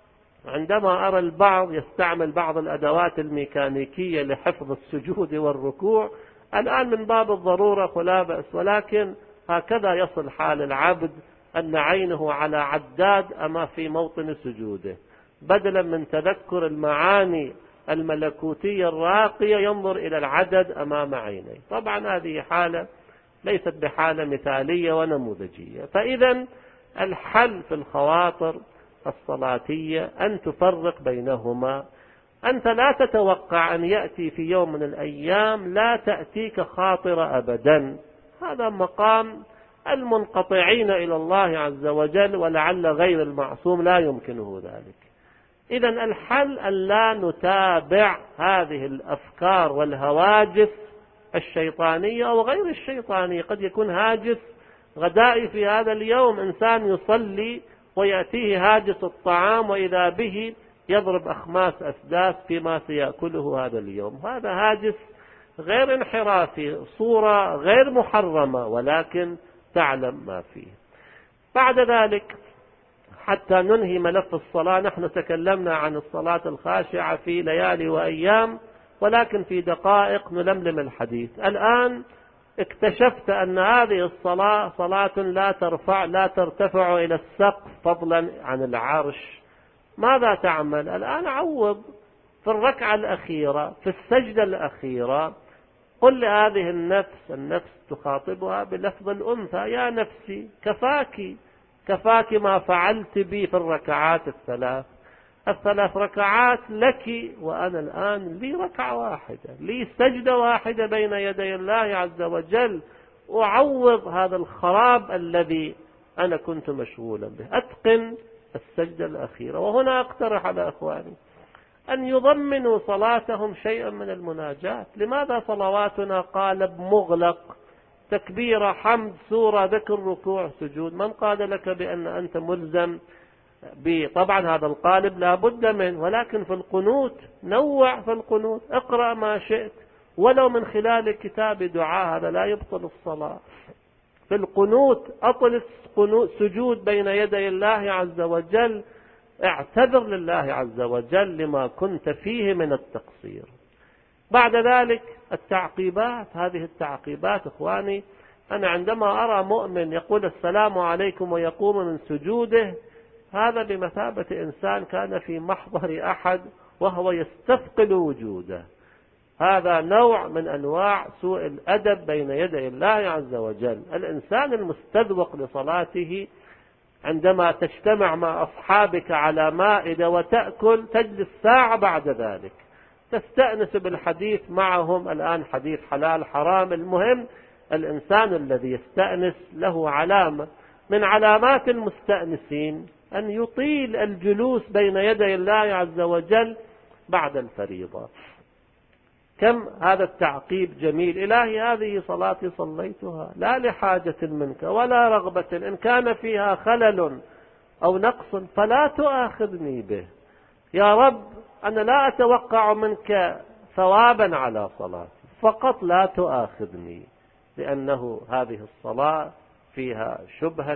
عندما أرى البعض يستعمل بعض الأدوات الميكانيكية لحفظ السجود والركوع، الآن من باب الضرورة فلا بأس، ولكن هكذا يصل حال العبد أن عينه على عداد أما في موطن سجوده، بدلا من تذكر المعاني الملكوتية الراقية ينظر إلى العدد أمام عينيه. طبعا هذه حالة ليست بحالة مثالية ونموذجية. فإذا الحل في الخواطر الصلاتية أن تفرق بينهما. أنت لا تتوقع أن يأتي في يوم من الأيام لا تأتيك خاطرة أبدا، هذا مقام المنقطعين إلى الله عز وجل، ولعل غير المعصوم لا يمكنه ذلك. إذا الحل أن لا نتابع هذه الأفكار والهواجس الشيطانية أو غير الشيطانية. قد يكون هاجس غدائي في هذا اليوم، إنسان يصلي ويأتيه هاجس الطعام وإذا به يضرب أخماس أسداس فيما سيأكله هذا اليوم. هذا هاجس غير انحرافي، صورة غير محرمة، ولكن تعلم ما فيه. بعد ذلك حتى ننهي ملف الصلاة، نحن تكلمنا عن الصلاة الخاشعة في ليالي وأيام، ولكن في دقائق نلملم الحديث. الآن اكتشفت أن هذه الصلاة صلاة لا ترتفع إلى السقف فضلا عن العرش. ماذا تعمل الآن؟ عوض في الركعة الأخيرة، في السجدة الأخيرة، قل لهذه النفس تخاطبها بلفظ الأنثى: يا نفسي كفاك ما فعلت بي في الركعات الثلاث ركعات لك، وأنا الآن لي ركعة واحدة، لي سجدة واحدة بين يدي الله عز وجل، أعوض هذا الخراب الذي أنا كنت مشغولا به، أتقن السجدة الأخيرة. وهنا أقترح على أخواني أن يضمنوا صلاتهم شيئا من المناجاة. لماذا صلواتنا قالب مغلق، تكبيرة، حمد، سورة، ذكر، ركوع، سجود؟ من قال لك بأن أنت ملزم طبعا هذا القالب لا بد منه، ولكن في القنوت نوع، في القنوت اقرأ ما شئت ولو من خلال كتاب دعاء، هذا لا يبطل الصلاة. في القنوت أطل سجود بين يدي الله عز وجل، اعتذر لله عز وجل لما كنت فيه من التقصير. بعد ذلك التعقيبات، هذه التعقيبات إخواني، أنا عندما أرى مؤمن يقول السلام عليكم ويقوم من سجوده، هذا بمثابة إنسان كان في محضر أحد وهو يستثقل وجوده. هذا نوع من أنواع سوء الأدب بين يدي الله عز وجل. الإنسان المستذوق لصلاته عندما تجتمع مع أصحابك على مائدة وتأكل، تجلس ساعة بعد ذلك تستأنس بالحديث معهم، الآن حديث حلال حرام. المهم الإنسان الذي يستأنس له علامة من علامات المستأنسين أن يطيل الجلوس بين يدي الله عز وجل بعد الفريضة. كم هذا التعقيب جميل. إلهي هذه صلاتي صليتها لا لحاجة منك ولا رغبة، إن كان فيها خلل أو نقص فلا تؤاخذني به. يا رب أنا لا أتوقع منك ثوابا على صلاتي، فقط لا تؤاخذني، لأنه هذه الصلاة فيها شبهة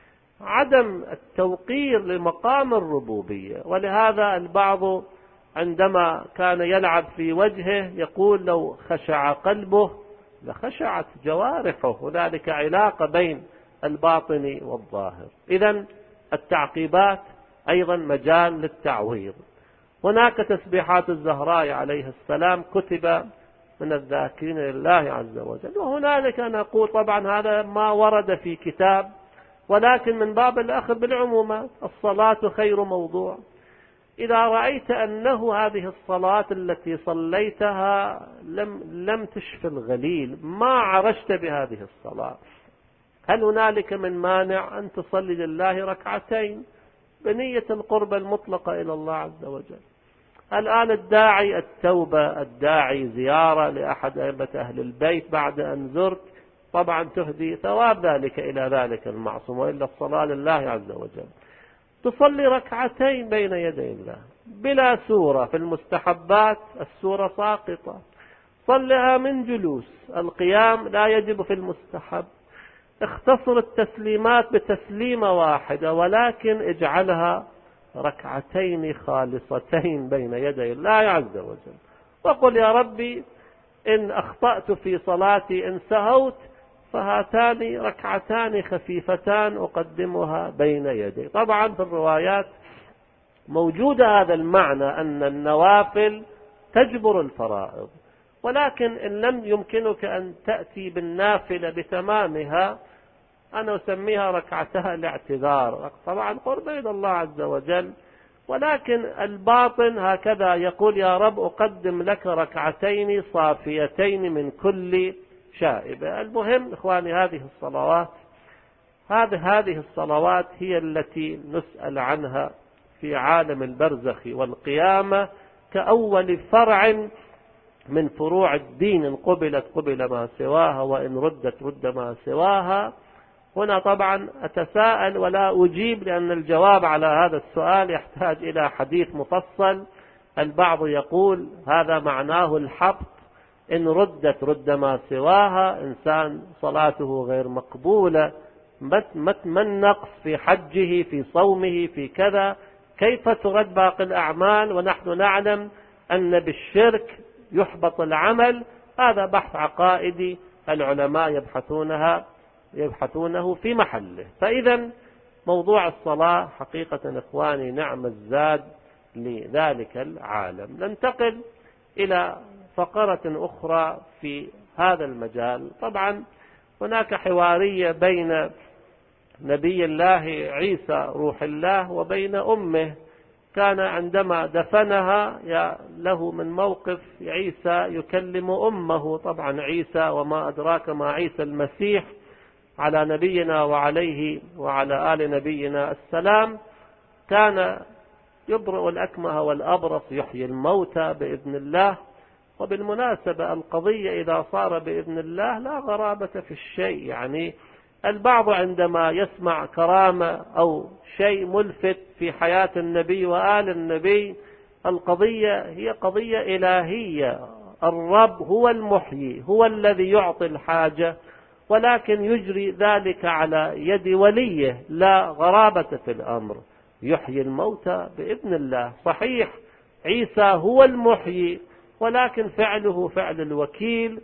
عدم التوقير لمقام الربوبية. ولهذا البعض عندما كان يلعب في وجهه يقول لو خشع قلبه لخشعت جوارحه، وذلك علاقة بين الباطن والظاهر. إذن التعقيبات أيضا مجال للتعويض. هناك تسبيحات الزهراء عليه السلام كتب من الذاكرين لله عز وجل، وهنالك نقول طبعا هذا ما ورد في كتاب، ولكن من باب الأخذ بالعمومات. الصلاة خير موضوع. إذا رأيت أنه هذه الصلاة التي صليتها لم تشفي الغليل، ما عرشت بهذه الصلاة، هل هنالك من مانع أن تصلي لله ركعتين بنية القرب المطلقة إلى الله عز وجل؟ الآن الداعي التوبة، الداعي زيارة لأحد أئمة أهل البيت بعد أن زرت، طبعا تهدي ثواب ذلك إلى ذلك المعصوم، وإلا الصلاة لله عز وجل. تصلي ركعتين بين يدي الله بلا سورة، في المستحبات السورة ساقطة، صلها من جلوس، القيام لا يجب في المستحب، اختصر التسليمات بتسليمة واحدة، ولكن اجعلها ركعتين خالصتين بين يدي الله عز وجل، وقل يا ربي إن أخطأت في صلاتي، إن سهوت، فهاتان ركعتان خفيفتان أقدمها بين يدي. طبعا في الروايات موجود هذا المعنى أن النوافل تجبر الفرائض، ولكن إن لم يمكنك أن تأتي بالنافلة بتمامها، أنا أسميها ركعتها الاعتذار، طبعا قرب إلى الله عز وجل، ولكن الباطن هكذا يقول يا رب أقدم لك ركعتين صافيتين من كل شائبة. المهم إخواني هذه الصلوات هي التي نسأل عنها في عالم البرزخ والقيامة كأول فرع من فروع الدين، إن قبلت قبل ما سواها وإن ردت رد ما سواها. هنا طبعا أتساءل ولا أجيب، لأن الجواب على هذا السؤال يحتاج إلى حديث مفصل. البعض يقول هذا معناه الحبط، إن ردت رد ما سواها، إنسان صلاته غير مقبولة، ما النقص في حجه في صومه في كذا، كيف ترد باقي الأعمال ونحن نعلم أن بالشرك يحبط العمل؟ هذا بحث عقائدي العلماء يبحثونه في محله. فإذا موضوع الصلاة حقيقة إخواني نعم الزاد لذلك العالم. ننتقل إلى فقرة أخرى في هذا المجال. طبعا هناك حوارية بين نبي الله عيسى روح الله وبين أمه، كان عندما دفنها له من موقف عيسى يكلم أمه. طبعا عيسى وما أدراك ما عيسى المسيح على نبينا وعليه وعلى آل نبينا السلام، كان يبرئ الأكمه والأبرص، يحيي الموتى بإذن الله. وبالمناسبة القضية إذا صار بإذن الله لا غرابة في الشيء، يعني البعض عندما يسمع كرامة أو شيء ملفت في حياة النبي وآل النبي، القضية هي قضية إلهية، الرب هو المحيي، هو الذي يعطي الحاجة، ولكن يجري ذلك على يد وليه، لا غرابة في الأمر. يحيي الموتى بإذن الله. صحيح عيسى هو المحيي، ولكن فعله فعل الوكيل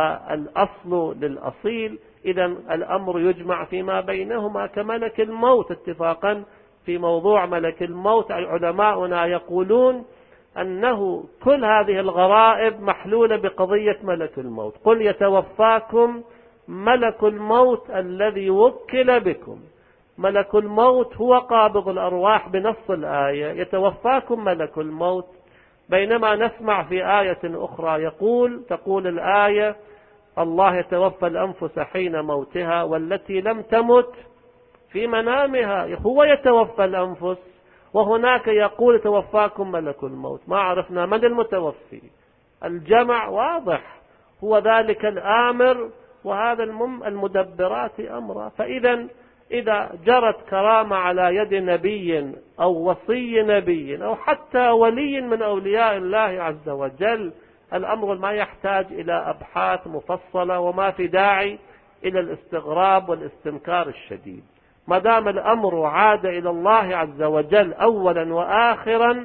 والأصل للأصيل. إذا الأمر يجمع فيما بينهما كملك الموت. اتفاقا في موضوع ملك الموت علماؤنا يقولون أنه كل هذه الغرائب محلولة بقضية ملك الموت. قل يتوفاكم ملك الموت الذي وكل بكم. ملك الموت هو قابض الأرواح بنص الآية، يتوفاكم ملك الموت. بينما نسمع في آية أخرى تقول الآية الله يتوفى الأنفس حين موتها والتي لم تمت في منامها. هو يتوفى الأنفس، وهناك يقول يتوفاكم ملك الموت. ما عرفنا من المتوفي. الجمع واضح، هو ذلك الآمر وهذا المدبرات أمرا. فإذا إذا جرت كرامة على يد نبي أو وصي نبي أو حتى ولي من أولياء الله عز وجل، الأمر ما يحتاج إلى أبحاث مفصلة، وما في داعي إلى الاستغراب والاستنكار الشديد. ما دام الأمر عاد إلى الله عز وجل أولا وآخرا،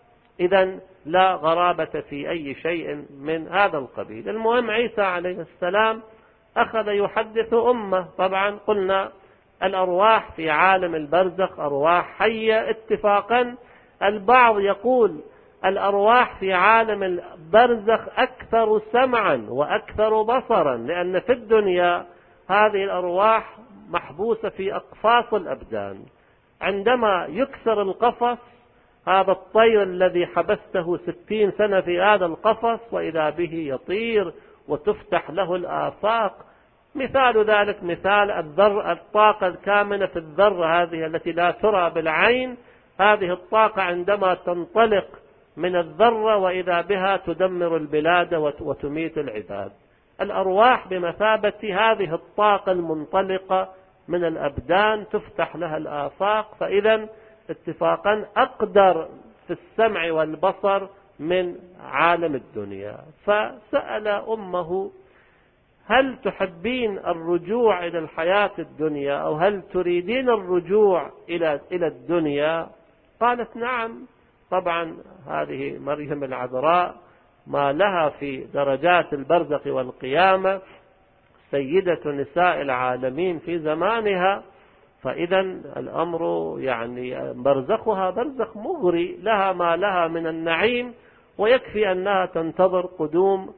إذن لا غرابة في أي شيء من هذا القبيل. المهم عيسى عليه السلام أخذ يحدث أمه. طبعا قلنا الأرواح في عالم البرزخ أرواح حية اتفاقا. البعض يقول الأرواح في عالم البرزخ أكثر سمعا وأكثر بصرا، لأن في الدنيا هذه الأرواح محبوسة في أقفاص الأبدان. عندما يكسر القفص، هذا الطير الذي حبسته 60 سنة في هذا القفص وإذا به يطير وتفتح له الآفاق. مثال ذلك مثال الطاقة الكامنة في الذرة، هذه التي لا ترى بالعين. هذه الطاقة عندما تنطلق من الذرة وإذا بها تدمر البلاد وتميت العباد. الأرواح بمثابة هذه الطاقة المنطلقة من الأبدان، تفتح لها الآفاق. فإذا اتفاقا أقدر في السمع والبصر من عالم الدنيا. فسأل أمه هل تحبين الرجوع إلى الحياة الدنيا أو هل تريدين الرجوع إلى الدنيا؟ قالت نعم. طبعا هذه مريم العذراء ما لها في درجات البرزخ والقيامة، سيدة نساء العالمين في زمانها. فإذا الأمر يعني برزخها برزخ مغري، لها ما لها من النعيم، ويكفي أنها تنتظر قدوم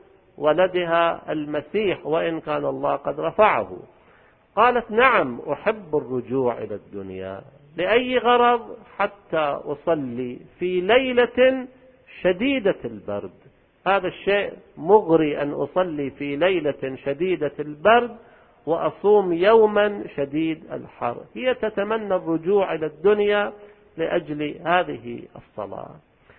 ولدها المسيح وإن كان الله قد رفعه. قالت نعم أحب الرجوع إلى الدنيا. لأي غرض؟ حتى أصلي في ليلة شديدة البرد. هذا الشيء مغري أن أصلي في ليلة شديدة البرد وأصوم يوما شديد الحر. هي تتمنى الرجوع إلى الدنيا لأجل هذه الصلاة.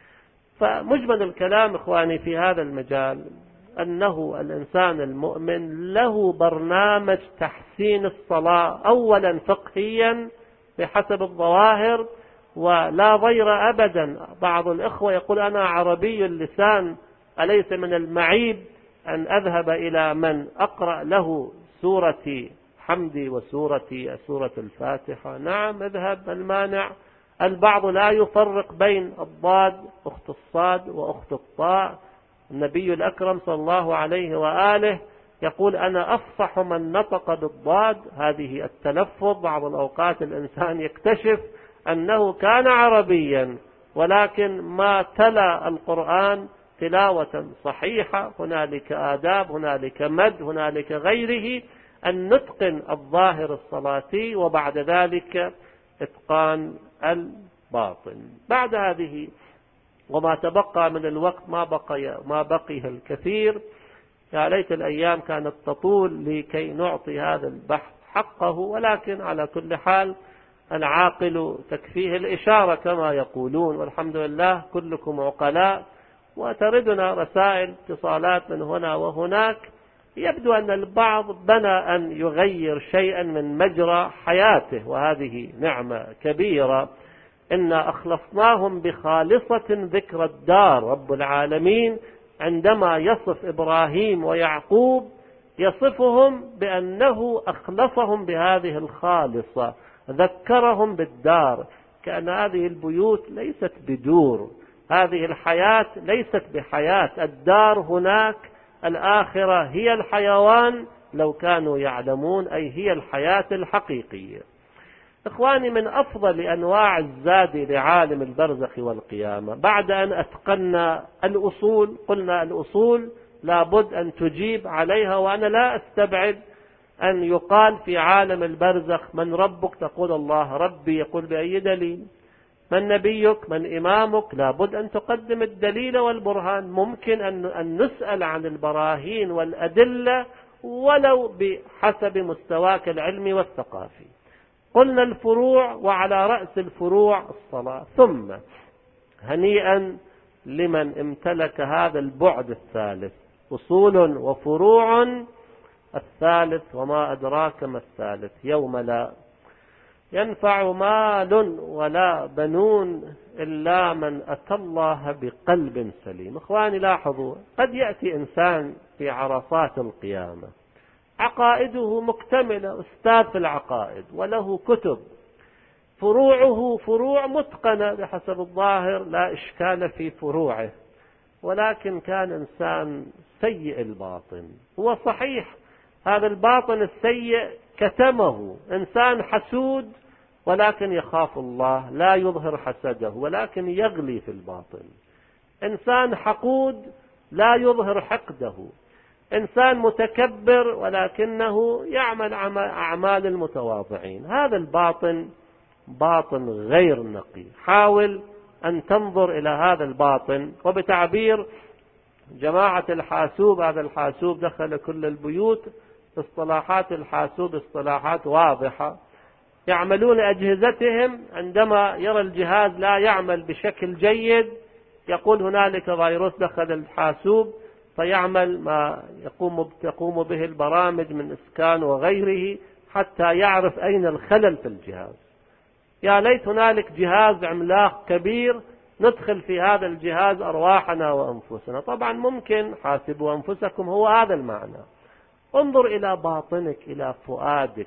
فمجمل الكلام إخواني في هذا المجال أنه الإنسان المؤمن له برنامج تحسين الصلاة، أولا فقهيا بحسب الظواهر، ولا ضير أبدا. بعض الإخوة يقول أنا عربي اللسان، أليس من المعيب أن أذهب إلى من أقرأ له سورة حمدي وسورة الفاتحة؟ نعم اذهب، المانع. البعض لا يفرق بين الضاد أخت الصاد وأخت الطاء. النبي الأكرم صلى الله عليه وآله يقول أنا أفصح من نطق بالضاد. هذه التلفظ بعض الأوقات الإنسان يكتشف أنه كان عربيا ولكن ما تلا القرآن تلاوة صحيحة. هنالك آداب، هنالك مد، هنالك غيره، أن نتقن الظاهر الصلاتي وبعد ذلك إتقان الباطن. بعد هذه وما تبقى من الوقت ما بقي الكثير، يا ليت الأيام كانت تطول لكي نعطي هذا البحث حقه، ولكن على كل حال العاقل تكفيه الإشارة كما يقولون، والحمد لله كلكم عقلاء، وتردنا رسائل اتصالات من هنا وهناك. يبدو أن البعض بنى أن يغير شيئا من مجرى حياته، وهذه نعمة كبيرة. إنا أخلصناهم بخالصة ذكر الدار. رب العالمين عندما يصف إبراهيم ويعقوب يصفهم بأنه أخلصهم بهذه الخالصة، ذكرهم بالدار، كأن هذه البيوت ليست بدور، هذه الحياة ليست بحياة، الدار هناك، الآخرة هي الحيوان لو كانوا يعلمون، أي هي الحياة الحقيقية. إخواني، من أفضل أنواع الزاد لعالم البرزخ والقيامة بعد أن أتقنا الأصول، قلنا الأصول لابد أن تجيب عليها، وأنا لا أستبعد أن يقال في عالم البرزخ من ربك؟ تقول الله ربي. يقول بأي دليل؟ من نبيك؟ من إمامك؟ لابد أن تقدم الدليل والبرهان. ممكن أن نسأل عن البراهين والأدلة ولو بحسب مستواك العلمي والثقافي. قلنا الفروع، وعلى رأس الفروع الصلاة. ثم هنيئا لمن امتلك هذا البعد الثالث، أصول وفروع. الثالث وما أدراك ما الثالث، يوم لا ينفع مال ولا بنون إلا من أتى الله بقلب سليم. إخواني لاحظوا، قد يأتي إنسان في عرصات القيامة عقائده مكتملة، أستاذ في العقائد وله كتب، فروعه فروع متقنة بحسب الظاهر، لا إشكال في فروعه، ولكن كان إنسان سيء الباطن. هو صحيح هذا الباطن السيء كتمه، إنسان حسود ولكن يخاف الله، لا يظهر حسده ولكن يغلي في الباطن. إنسان حقود لا يظهر حقده. إنسان متكبر ولكنه يعمل أعمال المتواضعين. هذا الباطن باطن غير نقي. حاول أن تنظر إلى هذا الباطن. وبتعبير جماعة الحاسوب، هذا الحاسوب دخل كل البيوت، اصطلاحات الحاسوب اصطلاحات واضحة. يعملون أجهزتهم، عندما يرى الجهاز لا يعمل بشكل جيد يقول هنالك فيروس دخل الحاسوب، فيعمل ما تقوم به البرامج من إسكان وغيره حتى يعرف أين الخلل في الجهاز. يا ليت هنالك جهاز عملاق كبير ندخل في هذا الجهاز أرواحنا وأنفسنا. طبعا ممكن، حاسبوا أنفسكم، هو هذا المعنى. انظر إلى باطنك، إلى فؤادك.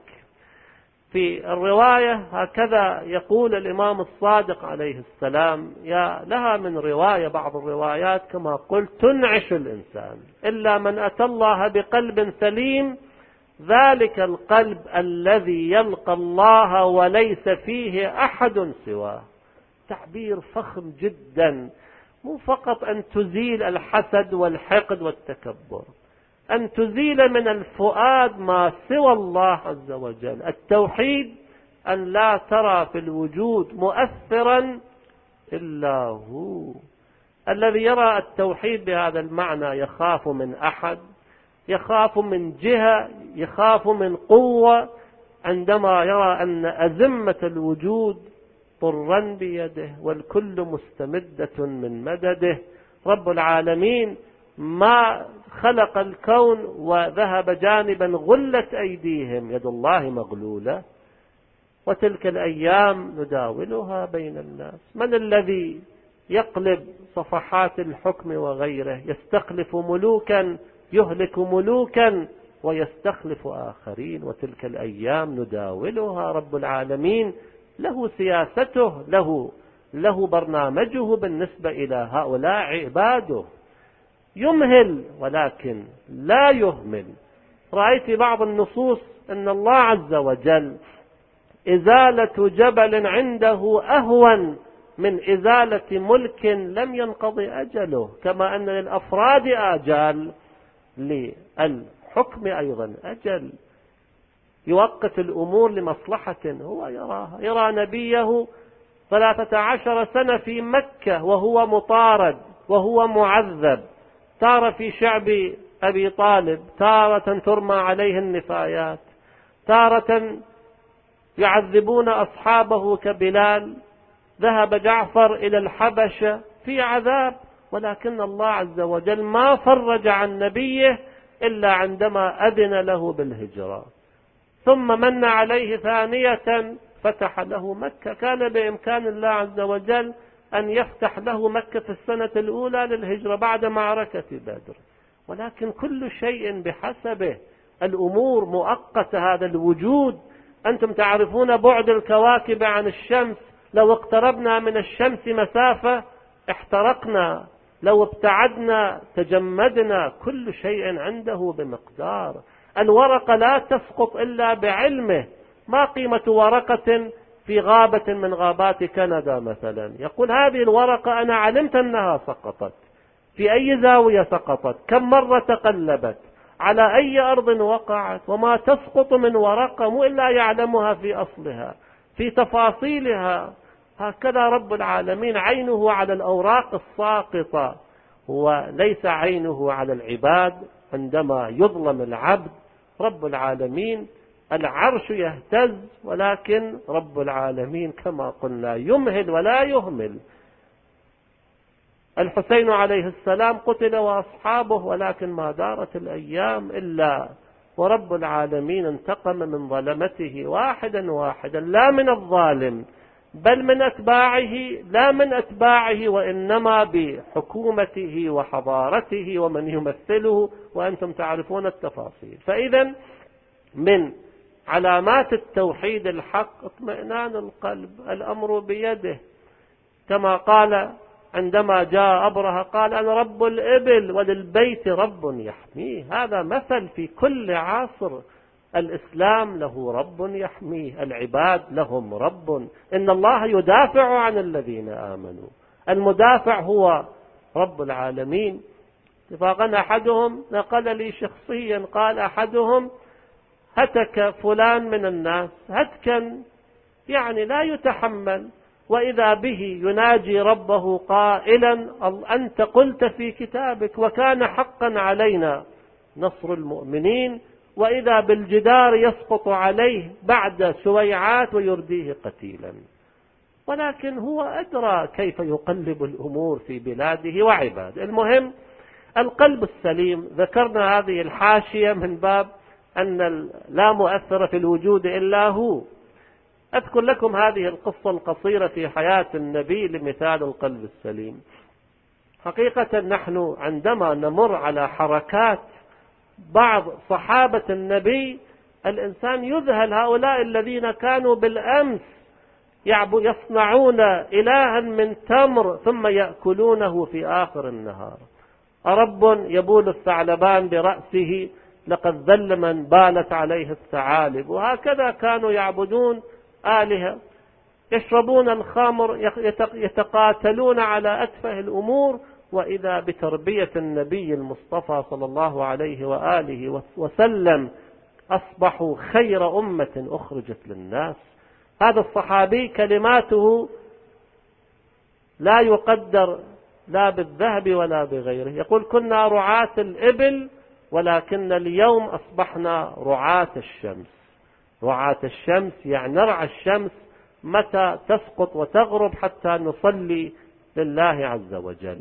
في الرواية هكذا يقول الإمام الصادق عليه السلام، يا لها من رواية، بعض الروايات كما قلت تنعش الإنسان، إلا من أتى الله بقلب سليم، ذلك القلب الذي يلقى الله وليس فيه أحد سواه. تعبير فخم جدا. مو فقط أن تزيل الحسد والحقد والتكبر، أن تزيل من الفؤاد ما سوى الله عز وجل. التوحيد أن لا ترى في الوجود مؤثرا إلا هو. الذي يرى التوحيد بهذا المعنى يخاف من أحد، يخاف من جهة، يخاف من قوة. عندما يرى أن أزمة الوجود مضطرا بيده والكل مستمدة من مدده. رب العالمين ما خلق الكون وذهب جانبا غلت أيديهم، يد الله مغلولة، وتلك الأيام نداولها بين الناس. من الذي يقلب صفحات الحكم وغيره؟ يستخلف ملوكا، يهلك ملوكا ويستخلف آخرين، وتلك الأيام نداولها. رب العالمين له سياسته، له برنامجه بالنسبة إلى هؤلاء عباده. يمهل ولكن لا يهمل. رأيت في بعض النصوص أن الله عز وجل إزالة جبل عنده أهون من إزالة ملك لم ينقضي أجله، كما أن للأفراد آجال، للحكم أيضا أجل. يوقت الأمور لمصلحة هو يراها. يرى نبيه 13 سنة في مكة وهو مطارد وهو معذب، تارة في شعب أبي طالب، تارة ترمى عليه النفايات، تارة يعذبون أصحابه كبلال، ذهب جعفر إلى الحبشة في عذاب، ولكن الله عز وجل ما فرج عن نبيه إلا عندما أذن له بالهجرة، ثم من عليه ثانية فتح له مكة. كان بإمكان الله عز وجل أن يفتح له مكة في السنة الأولى للهجرة بعد معركة بدر، ولكن كل شيء بحسبه. الأمور مؤقتة. هذا الوجود، أنتم تعرفون بعد الكواكب عن الشمس، لو اقتربنا من الشمس مسافة احترقنا، لو ابتعدنا تجمدنا، كل شيء عنده بمقدار. الورقة لا تسقط إلا بعلمه. ما قيمة ورقة في غابة من غابات كندا مثلا، يقول هذه الورقة أنا علمت أنها سقطت، في أي زاوية سقطت، كم مرة تقلبت، على أي أرض وقعت، وما تسقط من ورقة مو إلا يعلمها في أصلها في تفاصيلها. هكذا رب العالمين عينه على الأوراق الساقطة، وليس عينه على العباد. عندما يظلم العبد رب العالمين العرش يهتز، ولكن رب العالمين كما قلنا يمهل ولا يهمل. الحسين عليه السلام قتل وأصحابه، ولكن ما دارت الأيام إلا ورب العالمين انتقم من ظلمته واحدا واحدا، لا من الظالم بل من أتباعه، لا من أتباعه وإنما بحكومته وحضارته ومن يمثله، وأنتم تعرفون التفاصيل. فإذا من علامات التوحيد الحق اطمئنان القلب، الأمر بيده. كما قال عندما جاء أبرهة قال أنا رب الإبل وللبيت رب يحميه. هذا مثل في كل عصر. الإسلام له رب يحميه، العباد لهم رب. إن الله يدافع عن الذين آمنوا، المدافع هو رب العالمين. اتفاقا أحدهم نقل لي شخصيا قال أحدهم هتك فلان من الناس هتكا يعني لا يتحمل، وإذا به يناجي ربه قائلا أنت قلت في كتابك وكان حقا علينا نصر المؤمنين، وإذا بالجدار يسقط عليه بعد سويعات ويرديه قتيلا. ولكن هو أدرى كيف يقلب الأمور في بلاده وعباده. المهم القلب السليم. ذكرنا هذه الحاشية من باب أن لا مؤثر في الوجود إلا هو. أذكر لكم هذه القصة القصيرة في حياة النبي لمثال القلب السليم. حقيقة نحن عندما نمر على حركات بعض صحابة النبي الإنسان يذهل. هؤلاء الذين كانوا بالأمس يصنعون إلها من تمر ثم يأكلونه في آخر النهار. أرب يبول الثعلبان برأسه لقد ذل من بالت عليه الثعالب. وهكذا كانوا يعبدون آلهة، يشربون الخمر، يتقاتلون على أتفه الأمور. وإذا بتربية النبي المصطفى صلى الله عليه وآله وسلم أصبحوا خير أمة أخرجت للناس. هذا الصحابي كلماته لا يقدر لا بالذهب ولا بغيره. يقول كنا رعاة الإبل ولكن اليوم أصبحنا رعاة الشمس. رعاة الشمس يعني نرعى الشمس متى تسقط وتغرب حتى نصلي لله عز وجل.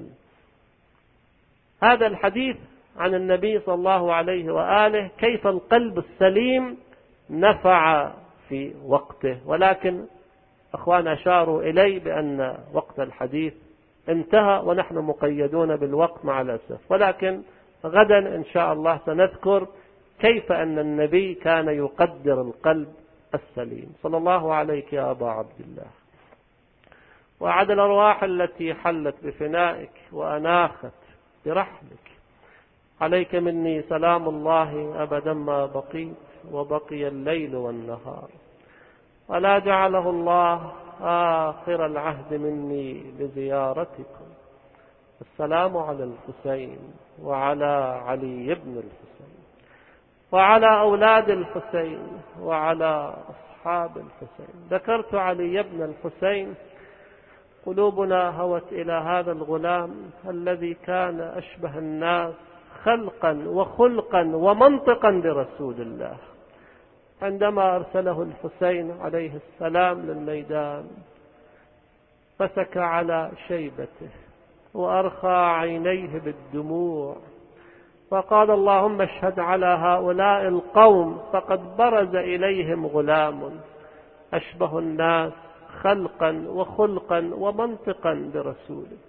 هذا الحديث عن النبي صلى الله عليه وآله كيف القلب السليم نفع في وقته، ولكن أخوان أشاروا إلي بأن وقت الحديث انتهى ونحن مقيدون بالوقت مع الأسف، ولكن غدا إن شاء الله سنذكر كيف أن النبي كان يقدر القلب السليم. صلى الله عليك يا أبا عبد الله، وعد الأرواح التي حلت بفنائك وأناخت برحمك، عليك مني سلام الله أبدا ما بقيت وبقي الليل والنهار، ولا جعله الله آخر العهد مني لزيارتكم. السلام على الحسين وعلى علي بن الحسين وعلى أولاد الحسين وعلى أصحاب الحسين. ذكرت علي بن الحسين، قلوبنا هوت إلى هذا الغلام الذي كان أشبه الناس خلقا وخلقا ومنطقا برسول الله. عندما أرسله الحسين عليه السلام للميدان فسك على شيبته وأرخى عينيه بالدموع فقال اللهم اشهد على هؤلاء القوم فقد برز إليهم غلام أشبه الناس خلقا وخلقا ومنطقا برسولك،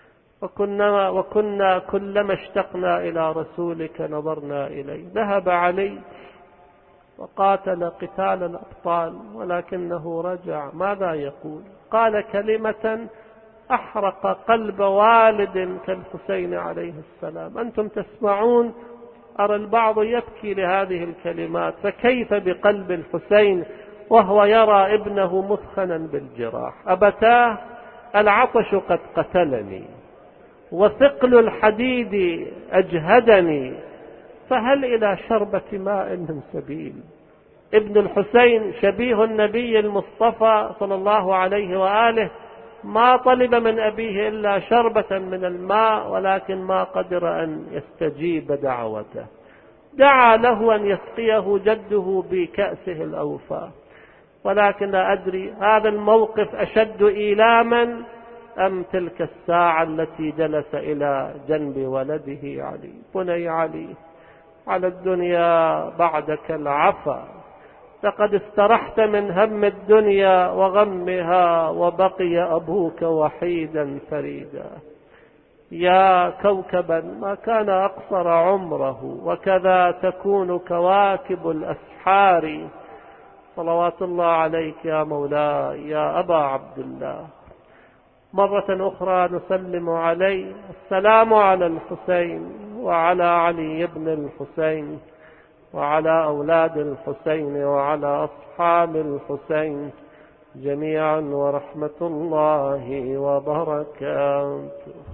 وكنا كلما اشتقنا إلى رسولك نظرنا إليه. ذهب علي وقاتل قتال الأبطال ولكنه رجع. ماذا يقول؟ قال كلمة أحرق قلب والد كالحسين عليه السلام. أنتم تسمعون، أرى البعض يبكي لهذه الكلمات، فكيف بقلب الحسين وهو يرى ابنه مثخنا بالجراح؟ أبتاه العطش قد قتلني وثقل الحديد أجهدني، فهل إلى شربة ماء من سبيل؟ ابن الحسين شبيه النبي المصطفى صلى الله عليه وآله ما طلب من أبيه إلا شربة من الماء، ولكن ما قدر أن يستجيب دعوته. دعا له أن يسقيه جده بكأسه الأوفى، ولكن لا أدري هذا الموقف أشد إيلاما أم تلك الساعة التي جلس إلى جنب ولده علي. بني علي، على الدنيا بعدك العفا، لقد استرحت من هم الدنيا وغمها وبقي أبوك وحيدا فريدا. يا كوكبا ما كان أقصر عمره، وكذا تكون كواكب الأسحار. صلوات الله عليك يا مولاي يا أبا عبد الله. مرة أخرى نسلم عليه. السلام على الحسين وعلى علي بن الحسين وعلى أولاد الحسين وعلى أصحاب الحسين جميعا، ورحمة الله وبركاته.